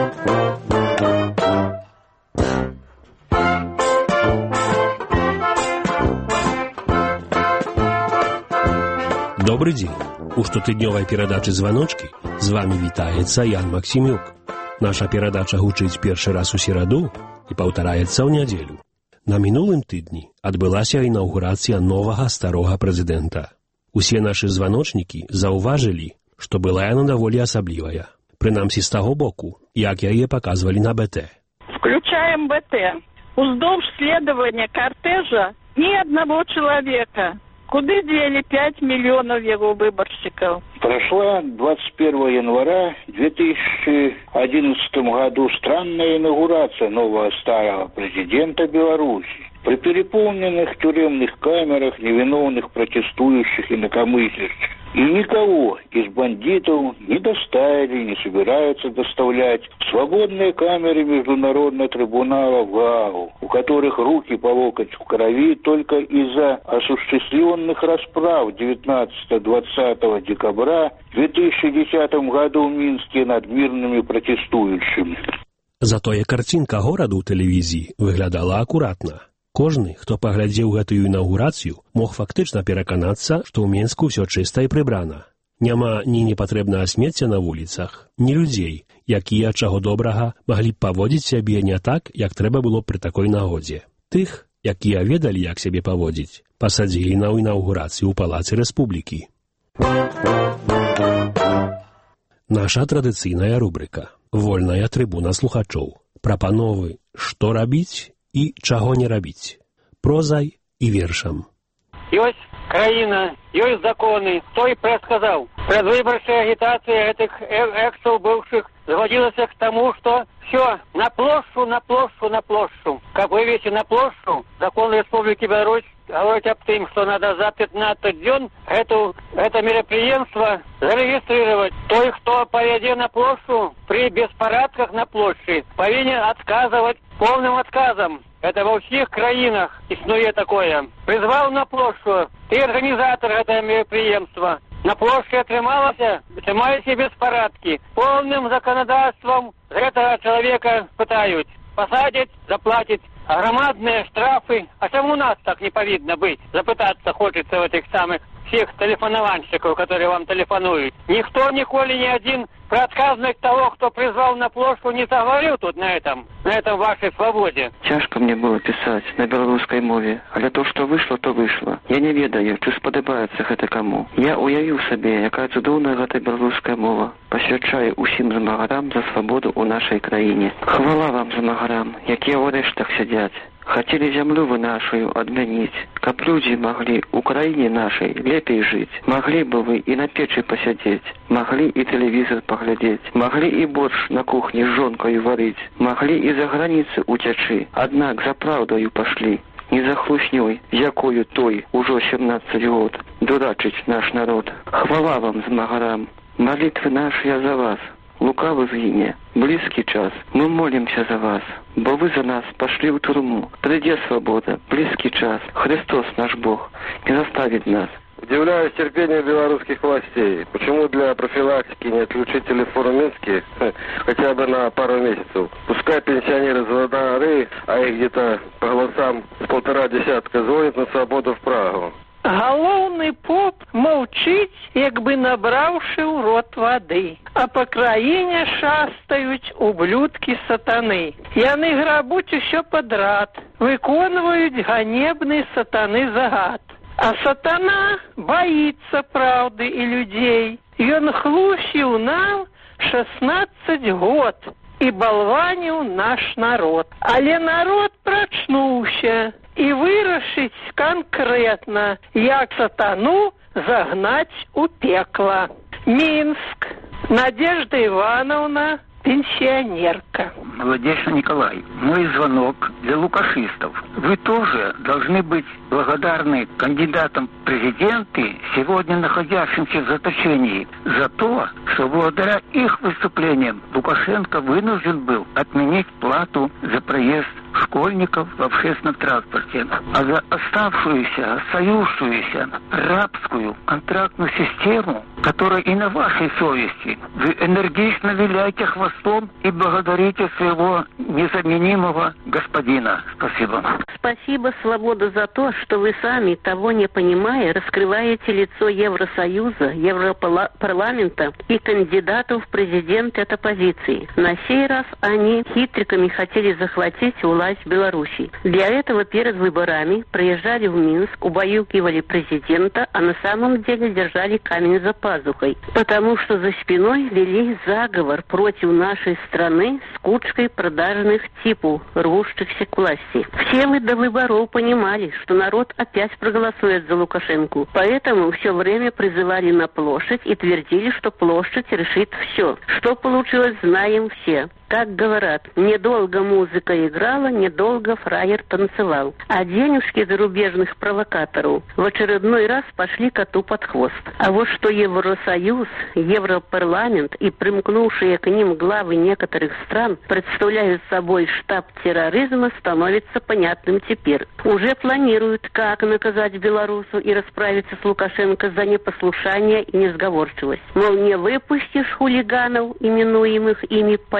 Добрый дзень. У штотыднёвай перадачы «Званочкі» з вами вітаецца Ян Максімюк. Наша перадача гучыць першы раз у сераду і паўтараецца ў нядзелю. На мінулым тыдні адбылася інаўгурацыя новага старога прэзідэнта. Усе нашы званочнікі заўважылі, што была яна даволі асаблівая. Прынамсі з таго боку, як яе паказвалі на бэ тэ. Включаем бэ тэ. Уздоўж следавання кортежа ні аднаго чалавека. Куды дзелі пять миллионов его выборщиков? Прошла двадцать первого января две тысячи одиннадцатом году странная инаугурация нового старого президента Беларуси. При переполненных тюремных камерах невиновных протестующих инакомыслящих. И никого из бандитов не доставили, не собираются доставлять в свободные камеры Международного трибунала в Гаагу, у которых руки по локоть в крови только из-за осуществленных расправ девятнадцатого-двадцатого декабря две тысячи десятом году в Минске над мирными протестующими. Затое картинка гораду ў тэлевізіі выглядала акуратна. Кожны, хто паглядзеў гэтую інаўгурацыю, мог фактычна пераканацца, што ў Менску ўсё чыста і прыбрана. Няма ні непатрэбнага смецця на вуліцах, ні людзей, якія, чаго добрага, маглі б паводзіць сябе не так, як трэба было пры такой нагодзе. Тых, якія ведалі, як сябе паводзіць, пасадзілі на інаўгурацыю ў Палацы Рэспублікі. Наша традыцыйная рубрыка. Вольная трыбуна слухачоў. Прапановы, што рабіць і чаго не рабіць. Прозай і вершам. Ёсць краіна, ёсць законы. Хто і предсказаў. Предвыбарчая агітацыя гэтых эксаў бывшых заводилася к тому, что все, на площу, на площу, на площу. Как вывести на площу, закон Республики Беларусь говорит об том, что надо за пятнадцать дней эту, это мероприемство зарегистрировать. Той, кто поедет на площу при беспорядках на площади, повинен отказывать полным отказом. Это во всех краинах існує такое. Призвал на площу, ты организатор этого мероприемства. На площади атрымалася, атрымаліся беспарадкі. Полным законодательством этого человека пытают. Посадить, заплатить. А громадные штрафы. А чему у нас так не повинно быть? Запытаться хочется в этих самых всех телефонованщиков, которые вам телефонуют. Никто, николи, ни один про отказность того, кто призвал на площадь, не заговорил тут на этом, на этом вашей свободе. Цяжка мне было писать на беларускай мове, але то, что вышло, то вышло. Я не ведаю, чи сподобаецца гэта каму. Я уявіў сабе, якая цудоўная гэта беларуская мова. Пасвячаю усім змагарам за свабоду ў нашай краіне. Хвала вам змагарам, якія ў арэштах сядзяць. Хотели землю вы нашу отменить, каб люди могли в Украине нашей лепей жить. Могли бы вы и на печи посидеть, могли и телевизор поглядеть, могли и борщ на кухне с жонкой варить, могли и за границы утячи, однак за правдою пошли. Не за хлуснёй, якою той, уже семнадцать год, дурачить наш народ. Хвала вам, змагарам, молитвы наши за вас. Лукавый згине, близкий час, мы молимся за вас, бо вы за нас пошли в тюрьму. Придет свобода, близкий час, Христос наш Бог не заставит нас. Удивляюсь терпению белорусских властей. Почему для профилактики не отключить телефон в Минске хотя бы на пару месяцев? Пускай пенсионеры звонары, а их где-то по голосам с полтора десятка звонят на свободу в Прагу. Галоўны поп маўчыць, як бы набраўшы ў рот вады, а па краіне шастаюць ублюдкі сатаны. Яны грабуць усё падрад, выконваюць ганебны сатаны загад. А сатана баіцца праўды і людзей. Ён хлусіў нам шаснаццаць год і балваніў наш народ. Але народ прачнуўся і вырашыць канкрэтна, як сатану загнаць у пекла. Минск. Надежда Ивановна, пенсионерка. Молодечный Николай, мой звонок для лукашистов. Вы тоже должны быть благодарны кандидатам в президенты, сегодня находящимся в заточении, за то, что благодаря их выступлениям Лукашенко вынужден был отменить плату за проезд школьников в общественном транспорте, а за оставшуюся, остающуюся рабскую контрактную систему, которая и на вашей совести, вы энергично виляете хвостом и благодарите своего незаменимого господина. Спасибо. Спасибо, Свобода, за то, что вы сами, того не понимая, раскрываете лицо Евросоюза, Европарламента и кандидатов в президенты от оппозиции. На сей раз они хитриками хотели захватить власть в Беларуси. Для этого перед выборами приезжали в Минск, убаюкивали президента, а на самом деле держали камень за пазухой, потому что за спиной вели заговор против нашей страны с кучкой продажных типу, рвущихся к власти. Все мы до выборов понимали, что народ опять проголосует за Лукашенко, поэтому все время призывали на площадь и твердили, что площадь решит все. Что получилось, знаем все. Так говорят, недолго музыка играла, недолго фраер танцевал. А денежки зарубежных провокаторов в очередной раз пошли коту под хвост. А вот что Евросоюз, Европарламент и примкнувшие к ним главы некоторых стран представляют собой штаб терроризма, становится понятным теперь. Уже планируют, как наказать белорусу и расправиться с Лукашенко за непослушание и несговорчивость. Мол, не выпустишь хулиганов, именуемых ими политвязнями,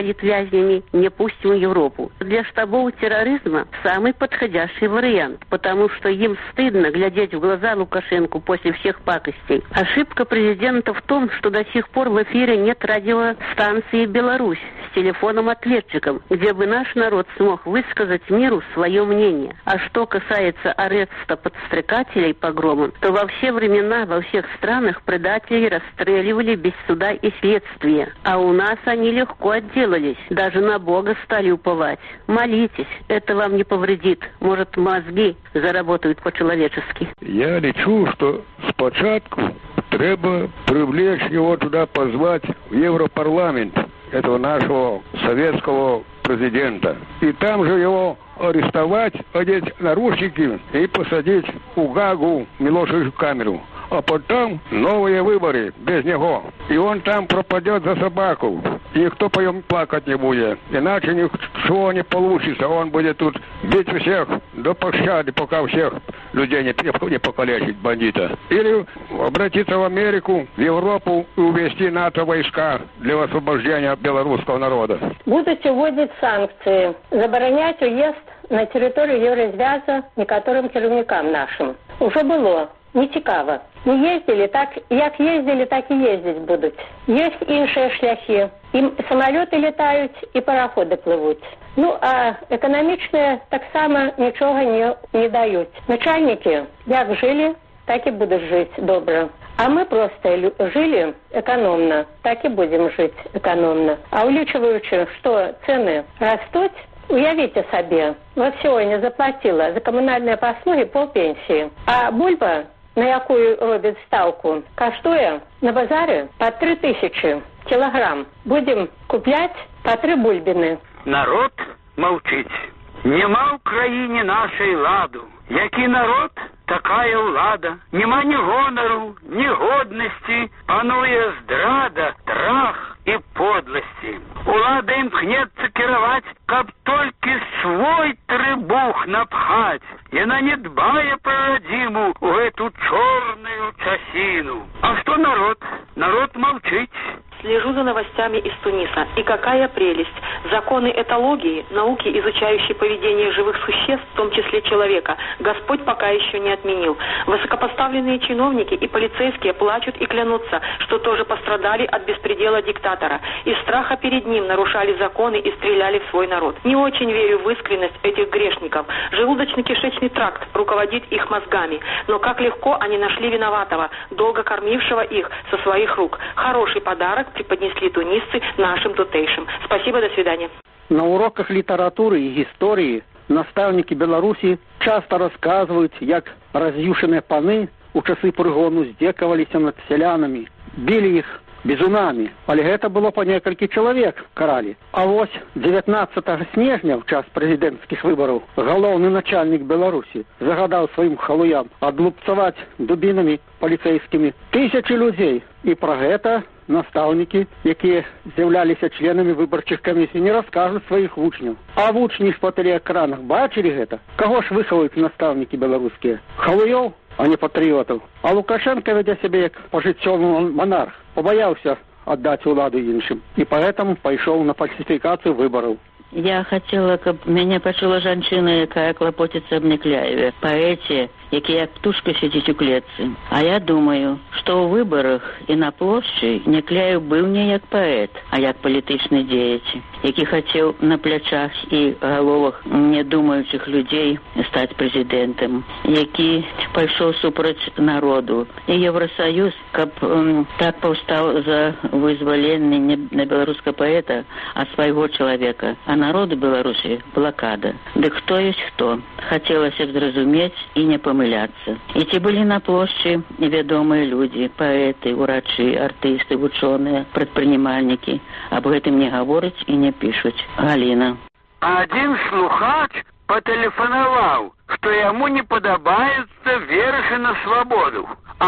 казнями не пустим в Европу. Для штабов терроризма самый подходящий вариант, потому что им стыдно глядеть в глаза Лукашенко после всех пакостей. Ошибка президента в том, что до сих пор в эфире нет радиостанции «Беларусь» с телефоном-ответчиком, где бы наш народ смог высказать миру свое мнение. А что касается ареста подстрекателей погромом, то во все времена, во всех странах предателей расстреливали без суда и следствия. А у нас они легко отделались, даже на Бога стали уповать. Молитесь, это вам не повредит. Может, мозги заработают по-человечески. Я лечу, что спочатку треба привлечь его туда, позвать в Европарламент, этого нашего советского президента. И там же его арестовать, одеть наручники и посадить у Гагу Милошевичу камеру. А потом новые выборы без него. И он там пропадет за собаку. И никто по нему плакать не будет. Иначе ничего не получится. Он будет тут бить всех до пощады, пока всех людей не, не покалечить, бандита. Или обратиться в Америку, в Европу и увезти НАТО войска для освобождения белорусского народа. Будут вводить санкции, заборонять уезд на территорию Еврозвяза некоторым керівникам нашим. Уже было. Не цікаво. Не ездили, так, як ездили, так и ездить будут. Есть іншие шляхи. Им самолеты летают и пароходы плывут. Ну, а экономичные так само ничего не, не дают. Начальники, як жили, так и будут жить добро. А мы просто жили экономно, так и будем жить экономно. А увеличиваючи, что цены растут, уявите себе, вот сегодня заплатила за коммунальные послуги полпенсии, а бульба, на якую робят ставку, коштує на базаре по три тысячи килограмм. Будем куплять по три бульбины. Народ молчить. Нема в країні нашій ладу. Який народ, такая влада. Нема ні гонору, ні годності. Панує здрада, страх і подлості. Улада імкнеться керувати, каб тільки свой трибух напхать. Яна не дбає про родиму в эту черную часину. А что народ? Народ молчить. Слежу за новостями из Туниса. И какая прелесть! Законы этологии, науки, изучающие поведение живых существ, в том числе человека, Господь пока еще не отменил. Высокопоставленные чиновники и полицейские плачут и клянутся, что тоже пострадали от беспредела диктатора. Из страха перед ним нарушали законы и стреляли в свой народ. Не очень верю в искренность этих грешников. Желудочно-кишечный тракт руководит их мозгами. Но как легко они нашли виноватого, долго кормившего их со своих рук. Хороший подарок преподнесли тунисцы нашим тутейшим. Спасибо, до свидания. На уроках литературы и истории наставники Беларуси часто рассказывают, як раз'юшенные паны у часы прыгону здзекаваліся над сялянамі, били их бізунамі, але гэта было по некалькі чалавек каралі. А вось дзевятнаццатага снежня ў час прэзідэнцкіх выбараў галоўны начальнік Беларусі загадаў сваім халуям адлупцаваць дубінамі паліцэйскімі тысячы людзей. І пра гэта настаўнікі, якія з'яўляліся членамі выбарчых камісій, не раскажуць сваіх вучняў. А вучні ж па тэлеэкранах бачылі гэта? Каго ж выхаваюць настаўнікі беларускія? Халуёў, а не патрыётаў. А Лукашенко вядзе сябе як пажыццёвы монарх. Побоялся отдать уладу іншим. И поэтому пошел на фальсификацию выборов. Я хотела, каб мяне пачула жанчына, якая клапоціцца аб Някляеве, паэце, які як птушка сядзіць у клетцы. А я думаю, што ў выбарах і на плошчы Някляев быў не як паэт, а як палітычны дзеяч, які хацеў на плячах і галовах недумаючых людзей стаць прэзідэнтам, які пайшоў супраць народу. І Евросоюз, каб м, так паўстаў за вызваленне не беларускага паэта, а свайго чалавека, а народу Беларусі блакада. Дык хто ёсць хто? Хацелася б зразумець і не памыляцца. І ці былі на плошчы вядомыя людзі, паэты, урачы, артысты, вучоныя, прадпрынімальнікі. Аб гэтым не гавораць і не пішуць. Галіна. Один слухач патэлефанаваў, што яму не падабаюцца вершы на свабоду.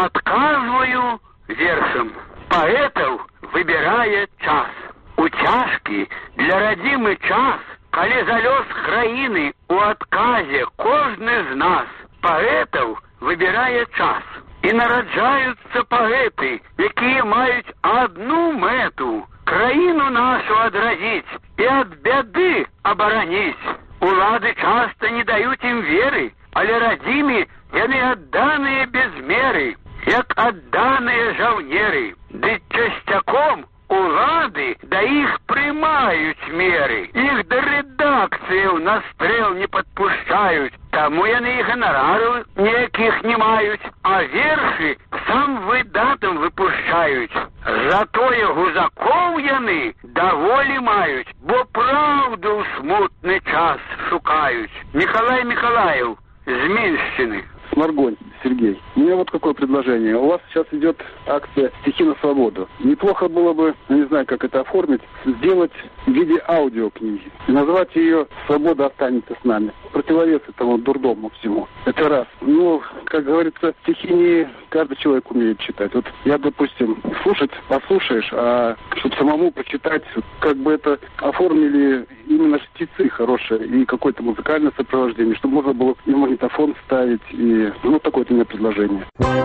Адказваю вершам. Паэтаў выбірае час. У цяжкі для радзімы час, калі за лёс краіны у адказе кожны з нас, паэтаў выбірае час. І нараджаюцца паэты, якія маюць адну мэту краіну нашу адрадзіць і ад бяды абараніць. Улады часта не даюць ім веры, але радзімі яны адданыя без меры, як адданыя жаўнеры. Ды часцяком улады да іх прымаюць меры. Іх да рэдакцыяў на стрэл не падпушчаюць, таму яны і ганарараў ніякіх не маюць, а вершы сам выдатам выпушчаюць. Затое гузакоў яны даволі маюць, бо праўду ў смутны час шукаюць. Миколай Миколаев, з Минщины. Маргонь, Сергей. У меня вот какое предложение. У вас сейчас идет акция «Стихи на свободу». Неплохо было бы, я не знаю, как это оформить, сделать в виде аудиокниги и назвать ее «Свобода останется с нами». Противовес этому дурдому всему. Это раз. Ну, как говорится, стихи не каждый человек умеет читать. Вот я, допустим, слушать послушаешь, а чтобы самому прочитать, как бы это оформили именно чтецы хорошие и какое-то музыкальное сопровождение, чтобы можно было и магнитофон ставить, и ну, такое-то у меня предложение.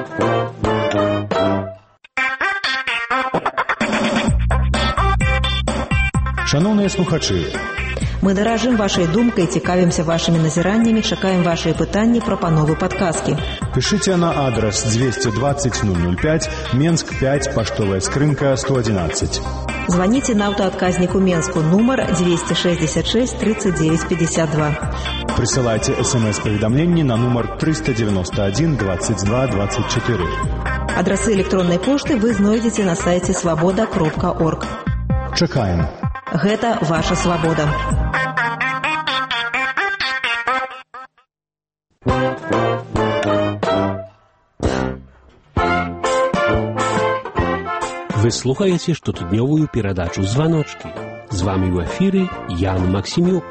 Шановныя слухачы, мы даражым вашай думкай, цікавімся вашымі назіраннямі, чакаем вашыя пытанні, прапановы, падказкі. Пишите на адрес двести двадцать ноль ноль пять, Менск пять, поштовая скрынка сто одиннадцать. Звоните на автоотказнику Менску, номер двести шестьдесят шесть тридцать девять пятьдесят два. Присылайте смс-поведомление на номер триста девяносто один двадцать два двадцать четыре. Адрасы электронной пошты вы знойдзеце на сайте свобода кропка орг. Чакаем. Гэта ваша свабода. Вы слухаеце штотыднёвую перадачу «Званочки». З вами ў эфіры Ян Максімюк.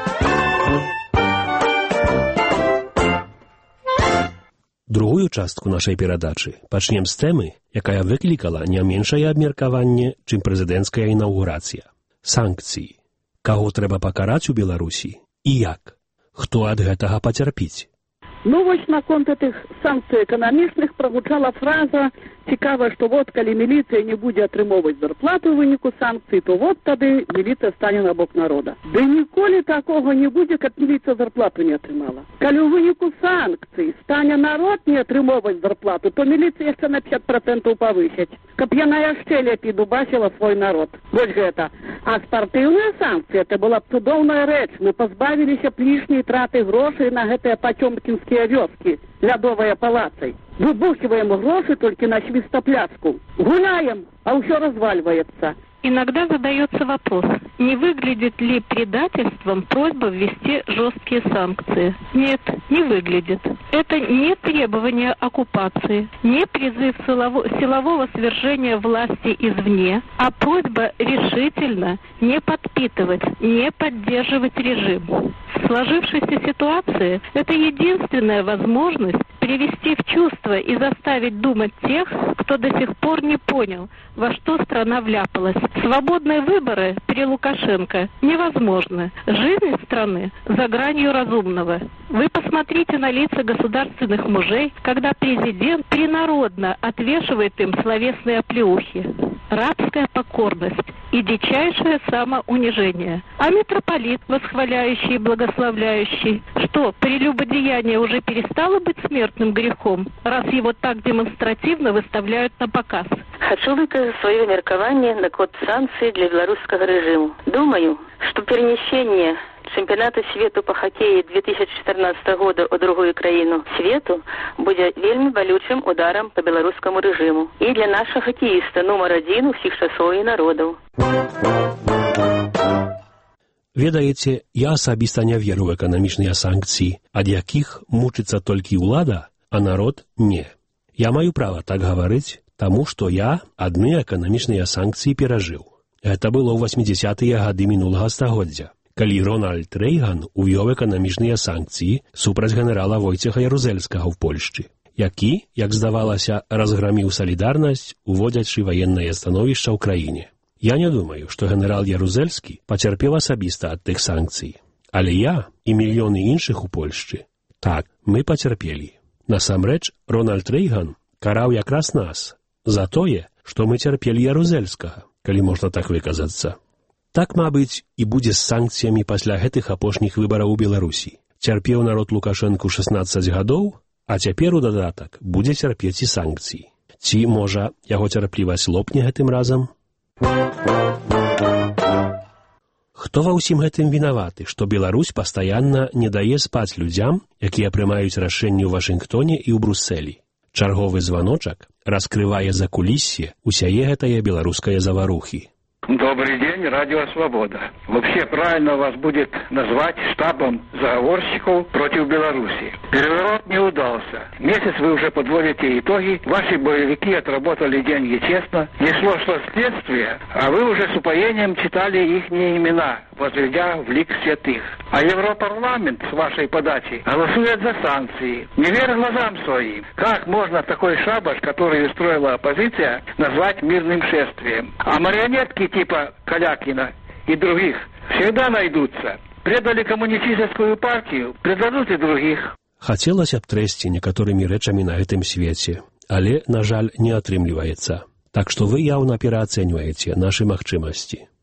Другую частку нашай перадачы пачнем з тэмы, якая выклікала не меншае абмеркаванне, чым прэзідэнцкая інаўгурацыя. Санкцыі. Каго трэба пакараць у Беларусі і як? Хто ад гэтага пацярпіць? Ну, вось наконт этих санкцый эканамічных прогучала фраза «Цікава, што вот, калі міліцыя не будзе атрымоўваць зарплату ў выніку санкцый, то вот тады міліцыя стане на бок народа». Ды ніколі такога не будзе, каб міліцыя зарплату не атрымала. Калі ў выніку санкцый стане народ не атрымоўваць зарплату, то міліцыя яшчэ на пятьдесят процентов павысяць, каб яна яшчэ лепей дубасіла свой народ. Вось гэта. А спартыўная санкцыя – это была б цудоўная рэч. Мы пазбавіліся б лішняй траты грошай на гэтыя пацёмкінскія вёскі, лядовыя палацай. Выбухиваем гроши только на свистопляску. Гуляем, а все разваливается. Иногда задается вопрос, не выглядит ли предательством просьба ввести жесткие санкции. Нет, не выглядит. Это не требование оккупации, не призыв силово- силового свержения власти извне, а просьба решительно не подпитывать, не поддерживать режим. В сложившейся ситуации это единственная возможность привести в чувство и заставить думать тех, кто до сих пор не понял, во что страна вляпалась. Свободные выборы при Лукашенко невозможны. Жизнь страны за гранью разумного. Вы посмотрите на лица государственных мужей, когда президент принародно отвешивает им словесные оплеухи. Рабская покорность и дичайшее самоунижение. А митрополит, восхваляющий и благословляющий, что, прелюбодеяние уже перестало быть смертным грехом, раз его так демонстративно выставляют на показ? Хочу выказать свое меркование на код санкций для белорусского режима. Думаю, что перенесение чемпионата свету по хоккею две тысячи четырнадцатого года у другую краину свету будет вельми болючим ударом по белорусскому режиму. И для нашего хоккеиста номер один у всех часов и народов. Ведаеце, я асабіста не веру ў эканамічныя санкцыі, ад якіх мучыцца толькі ўлада, а народ не. Я маю права так гаварыць, таму што я адны эканамічныя санкцыі перажыў. Гэта было ў восьмідзесятыя гады мінулага стагоддзя, калі Рональд Рэйган увёў эканамічныя санкцыі супраць генерала Войцеха Ярузельскага ў Польшчы, які, як здавалася, разграміў салідарнасць, уводзячы ваеннае становішча ў краіне. Я не думаю, што генерал Ярузельскі пацярпеў асабіста ад тых санкцый. Але я і мільёны іншых у Польшчы, так, мы пацярпелі. Насамрэч, Рональд Рэйган караў якраз нас за тое, што мы цярпелі Ярузельскага, калі можна так выказацца. Так, мабыць, і будзе з санкцыямі пасля гэтых апошніх выбараў у Беларусі. Цярпеў народ Лукашэнку шаснаццаць гадоў, а цяпер у дадатак будзе цярпець і санкцыі. Ці, можа, яго цярплівасць лопне гэтым разам? Хто ва ўсім гэтым вінаваты, што Беларусь пастаянна не дае спаць людзям, якія прымаюць рашэнні ў Вашынгтоне і ў Брусэлі? Чарговы званочак раскрывае закулісье усяе гэтае беларускае заварухі. Добрый день, Радио Свобода. Вообще правильно вас будет назвать штабом заговорщиков против Беларуси. Переворот не удался. Месяц вы уже подводите итоги. Ваши боевики отработали деньги честно. Не шло что следствие, а вы уже с упоением читали их имена, возведя в лик святых. А Европарламент с вашей подачи голосует за санкции. Не верь глазам своим. Как можно такой шабаш, который устроила оппозиция, назвать мирным шествием? А марионетки типа Калякина и других всегда найдутся. Предали коммунистическую партию, предадут и других. Хацелася б трэсці некаторымі рэчамі на гэтым свеце, але, на жаль, не атрымліваецца. Так што вы яўна пераацэньваеце нашы магчымасці.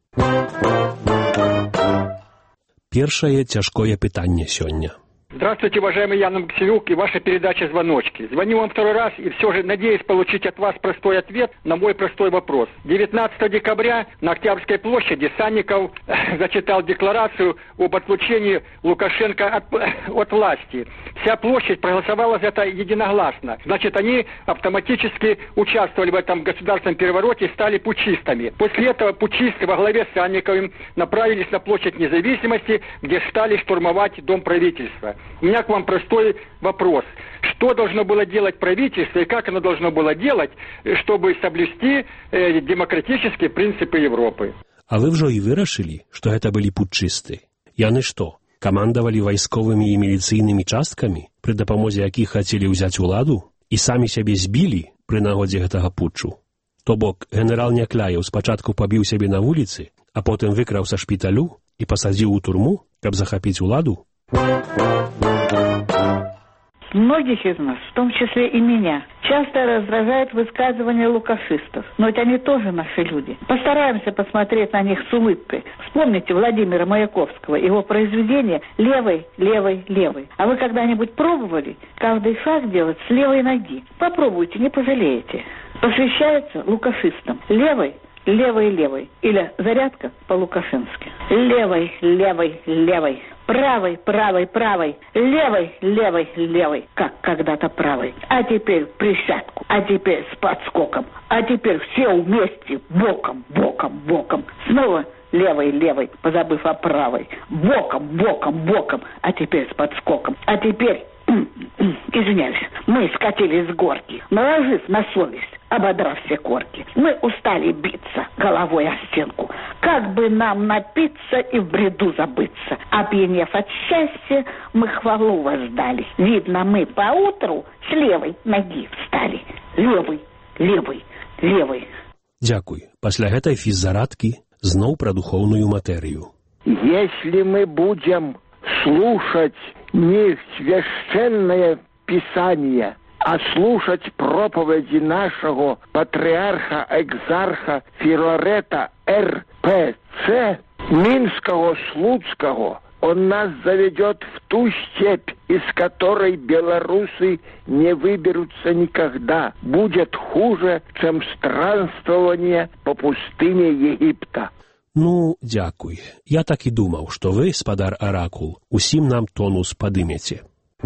Першае цяжкое пытанне сёння. Здравствуйте, уважаемый Ян Максимюк и ваша передача «Звоночки». Звоню вам второй раз и все же надеюсь получить от вас простой ответ на мой простой вопрос. девятнадцатого декабря на Октябрьской площади Санников зачитал декларацию об отлучении Лукашенко от, от власти. Вся площадь проголосовала за это единогласно. Значит, они автоматически участвовали в этом государственном перевороте и стали путчистами. После этого путчисты во главе с Санниковым направились на площадь Независимости, где стали штурмовать Дом правительства. У меня к вам простой вопрос. Что должно было делать правительство и как оно должно было делать, чтобы соблюсти э, демократические принципы Европы? А вы ўжо і вырашылі, што гэта былі путчысты? Яны што, камандавалі вайсковымі і міліцыйнымі часткамі, пры дапамозе якіх хацелі ўзяць уладу, і самі сябе збілі пры нагодзе гэтага путчу? То бок, генерал Някляеў спачатку пабіў сябе на вуліцы, а потым выкраў са шпіталю і пасадзіў у турму, каб захапіць уладу? Многих из нас, в том числе и меня, часто раздражает высказывания лукашистов. Но ведь они тоже наши люди. Постараемся посмотреть на них с улыбкой. Вспомните Владимира Маяковского, его произведение «Левый, левый, левый». А вы когда-нибудь пробовали каждый шаг делать с левой ноги? Попробуйте, не пожалеете. Посвящается лукашистам. Левый, левый, левый. Или зарядка по-лукашински. Левый, левый, левый. Правый, правый, правый, левый, левый, левый, как когда-то правый. А теперь присядку, а теперь с подскоком, а теперь все вместе, боком, боком, боком. Снова левый, левый, позабыв о правой, боком, боком, боком, а теперь с подскоком. А теперь, извиняюсь, мы скатились с горки, наложив на совесть, ободрав все корки. Мы устали биться головой о стенку. Как бы нам напиться и в бреду забыться? Опьянев от счастья, мы хвалу воздали. Видно, мы поутру с левой ноги встали. Левый, левый, левый. Дзякуй. Пасля гэтай фіззарадкі зноў пра духоўную матэрыю. Если мы будем слушать не священное писание, а слушать проповеди нашего патриарха, экзарха Филарета эр пэ цэ Минского, Слуцкого, он нас заведет в ту степь, из которой белорусы не выберутся никогда. Будет хуже, чем странствование по пустыне Египта. Ну, дзякуй. Я так і думаў, што вы, спадар Аракул, усім нам тонус падымеце.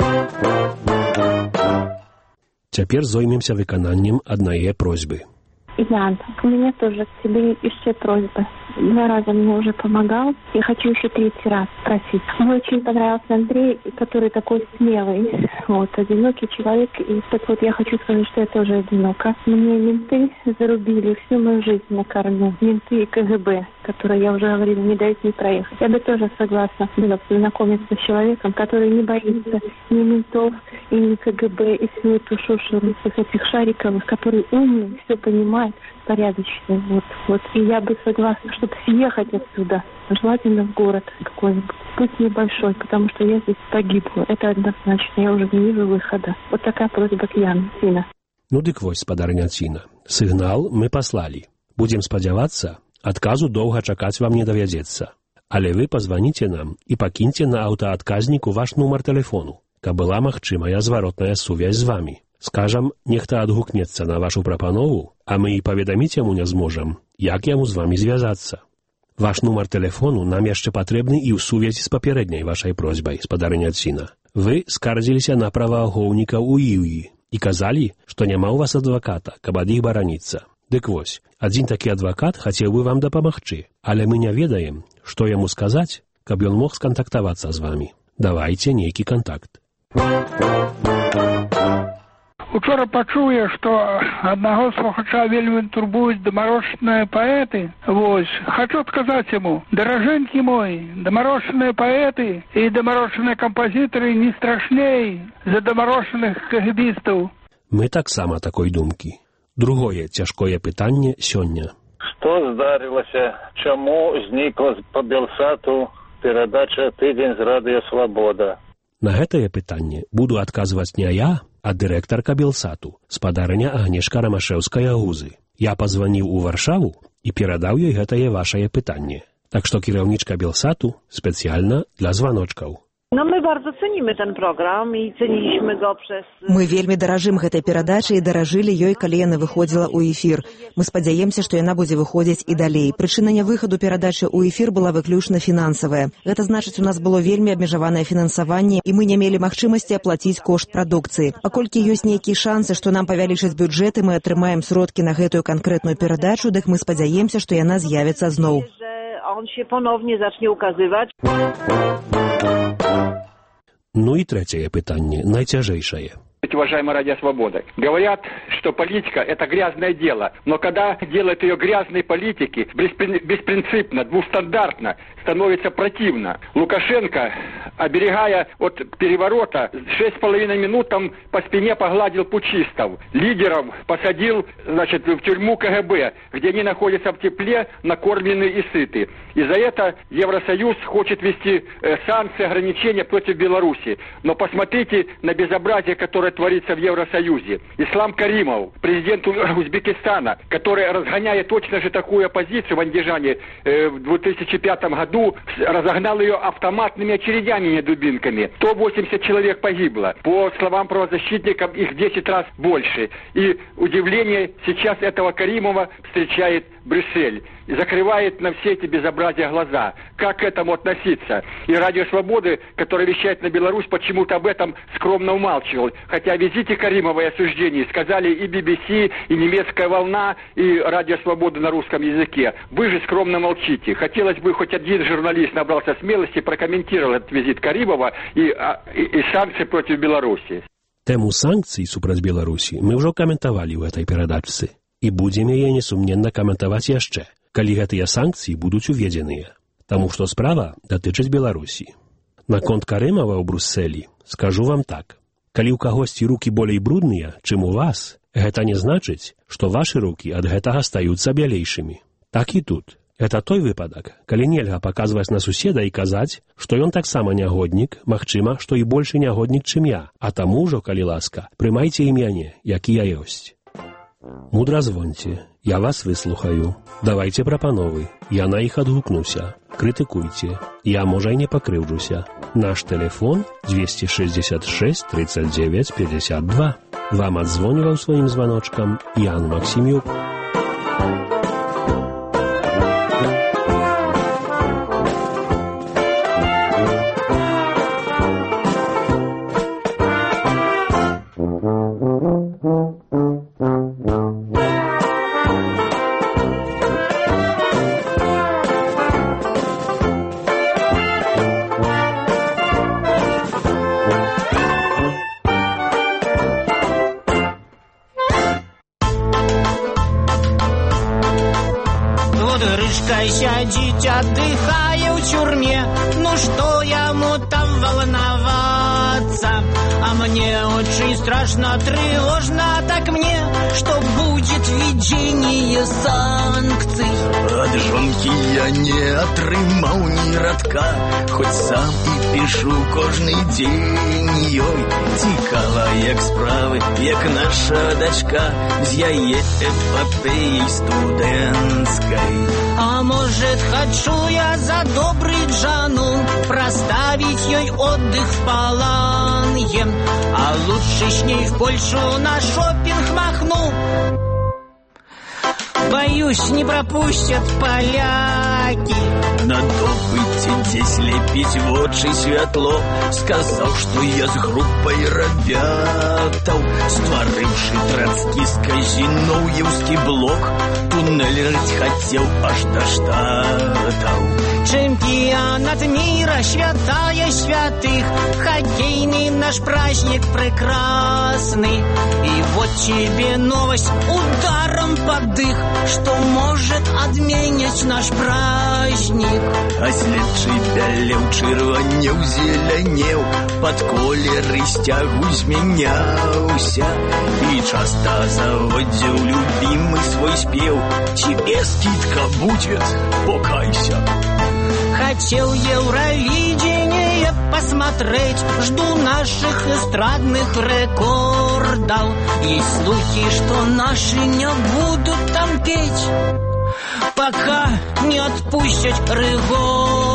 Цяпер зоймемся выкананнем аднае просьбы. Ян, у меня тоже к тебе еще просьба. Два раза мне уже помогал. Я хочу еще третий раз спросить. Мне очень понравился Андрей, который такой смелый, вот, одинокий человек. И так вот я хочу сказать, что я тоже одинока. Мне менты зарубили всю мою жизнь на корню. Менты и ка гэ бэ, которые, я уже говорила, не дают мне проехать. Я бы тоже согласна была познакомиться с человеком, который не боится ни ментов, и ни ка гэ бэ, и всю эту шушеру этих шариковых, который умный, все понимает, порядочный. Вот, вот. И я бы согласна, чтобы съехать отсюда, желательно в город какой-нибудь. Пусть небольшой, потому что я здесь погибла. Это однозначно. Я уже не вижу выхода. Вот такая просьба к Яну, Тина. Ну дык вось, спадарня Ціна. Сігнал мы паслалі. Будзем спадзявацца, адказу доўга чакаць вам не давядзецца. Але вы пазваніце нам і пакіньце на аўтаадказніку ваш нумар тэлефону, каб была магчымая зваротная сувязь з вамі. Скажам, нехта адгукнецца на вашу прапанову, а мы і паведаміць яму не зможам, як яму з вамі звязацца. Ваш нумар тэлефону нам яшчэ патрэбны і ў сувязі з папярэдняй вашай просьбай, спадарыня Ціна. Вы скардзіліся на праваахоўніка ў ІУІ і казалі, што няма ў вас адваката, каб ад іх бараніцца. Дык вось, адзін такі адвакат хацеў бы вам дапамагчы, але мы не ведаем, што яму сказаць, каб ён мог скантактавацца з вамі. Давайце нейкі кантакт. Учора пачуў я, што аднаго слухача вельмі турбуюць дамарошчаныя паэты. Вось, хачу адказаць яму, даражэнькі мой, дамарошчаныя паэты і дамарошчаныя кампазітары не страшней за дамарошчаных кагібістаў. Мы таксама такой думкі. Другое цяжкое пытанне сёння. Што здарылася? Чаму знікла па Белсату перадача «Тыдзень з радыё Свабода»? На гэтае пытанне буду адказваць не я, а дырэктарка Белсату, спадарыня Агнешка Рамашэўская-Гузы. Я пазваніў у Варшаву і перадаў ёй гэтае вашае пытанне. Так што кіраўнічка Белсату спецjalna dla званочкаў. No my bardzo cenimy ten program i ceniliśmy go przez... Мы вельмі даражым гэтай перадачай і даражылі ёй, калі яна выходзіла ў эфір. Мы спадзяемся, што яна будзе выходзіць і далей. Прычына нявыхаду перадачы ў эфір была выключна фінансавая. Гэта значыць, у нас было вельмі абмежаванае фінансаванне, і мы не мелі магчымасці аплаціць кошт прадукцыі. Паколькі ёсць нейкія шансы, што нам павялічаць бюджэт і мы атрымаем сродкі на гэтую канкрэтную перадачу, дык мы спадзяемся, што яна з'явіцца зноў. On się ponownie zacznie ukazywać. Ну и третье пытанне, найцяжейшее. Уважаемая Радио Свобода, говорят, что политика – это грязное дело, но когда делают ее грязной политики, беспринципно, двустандартно, становится противно. Лукашенко, оберегая от переворота, шесть с половиной минут там по спине погладил путчистов. Лидеров посадил, значит, в тюрьму КГБ, где они находятся в тепле, накормлены и сыты. И за это Евросоюз хочет ввести э, санкции, ограничения против Беларуси. Но посмотрите на безобразие, которое творится в Евросоюзе. Ислам Каримов, президент Узбекистана, который разгоняет точно же такую оппозицию в Андижане э, в две тысячи пятом году, разогнал ее автоматными очередями, не дубинками. сто восемьдесят человек погибло. По словам правозащитников, их в десять раз больше. И удивление сейчас этого Каримова встречает Брюссель. И закрывает на все эти безобразия глаза. Как к этому относиться? И Радио Свободы, которое вещает на Беларусь, почему-то об этом скромно умалчивал. Хотя о визите Каримова и осуждении сказали и би би си, и немецкая волна, и Радио Свободы на русском языке. Вы же скромно молчите. Хотелось бы, хоть один журналист набрался смелости и прокомментировал этот визит Каримова и, и, и санкции против Беларуси. Тему санкций супраць Беларусі мы ўжо каментавалі ў гэтай перадачцы. І будзем яе несумненна каментаваць яшчэ, калі гэтыя санкцыі будуць уведзеныя. Таму што справа датычыць Беларусі. Наконт Карымова ў Брюссэлі скажу вам так. Калі ў кагосьці рукі болей брудныя, чым у вас, гэта не значыць, што вашы рукі ад гэтага стаюцца бялейшымі. Так і тут. Гэта той выпадак, калі нельга паказваць на суседа і казаць, што ён таксама нягоднік, магчыма, што і большы нягоднік, чым я, а таму ўжо, калі ласка, прымайце і мяне, які я ёсць. Мудра звоньте, я вас выслухаю. Давайте прапановы, я на іх адгукнуся. Крытыкуйце, я, можа, і не пакрыўджуся. Наш тэлефон двести шестьдесят шесть тридцать девять пятьдесят два. Вам адзвоніваў сваім званочкам Ян Максімюк. Сядзіць, аддыхае ў тюрьме. Ну што яму там волноваться? А мне очень страшно, тревожно, так мне, что будет введение санкций. эмоций. Ад жонкі я не атрымаў ні радка, хоць сам і пішу кожны дзень ёй. Цікава, як справы, як наша дачка з яе эпапеяй студэнцкай. А может, хочу я за добрый джану проставить ей отдых в Паланье, а лучше с ней в Польшу на шопинг махну. Боюсь, не пропустят поляки. На допыце здесь лепить в очи святло. Сказал, что я с группой ребятов, стварыўшы трацкісцкі зіноўеўскі блок, туннель рыть хотел аж до Штатов. Чемпионат мира, святая святых, хоккейный наш праздник прекрасный. И вот тебе новость ударом под дых, что может отменить наш праздник. А следчий бялеў, чырванеў, зелянеў, под колеры сцягу змяняўся и часто заводзіў любимый свой спев. Тебе скидка будет, покайся. Хотел Евровидение посмотреть, жду наших эстрадных рекордов. Есть слухи, что наши не будут там петь, пока не отпустят Рыгор.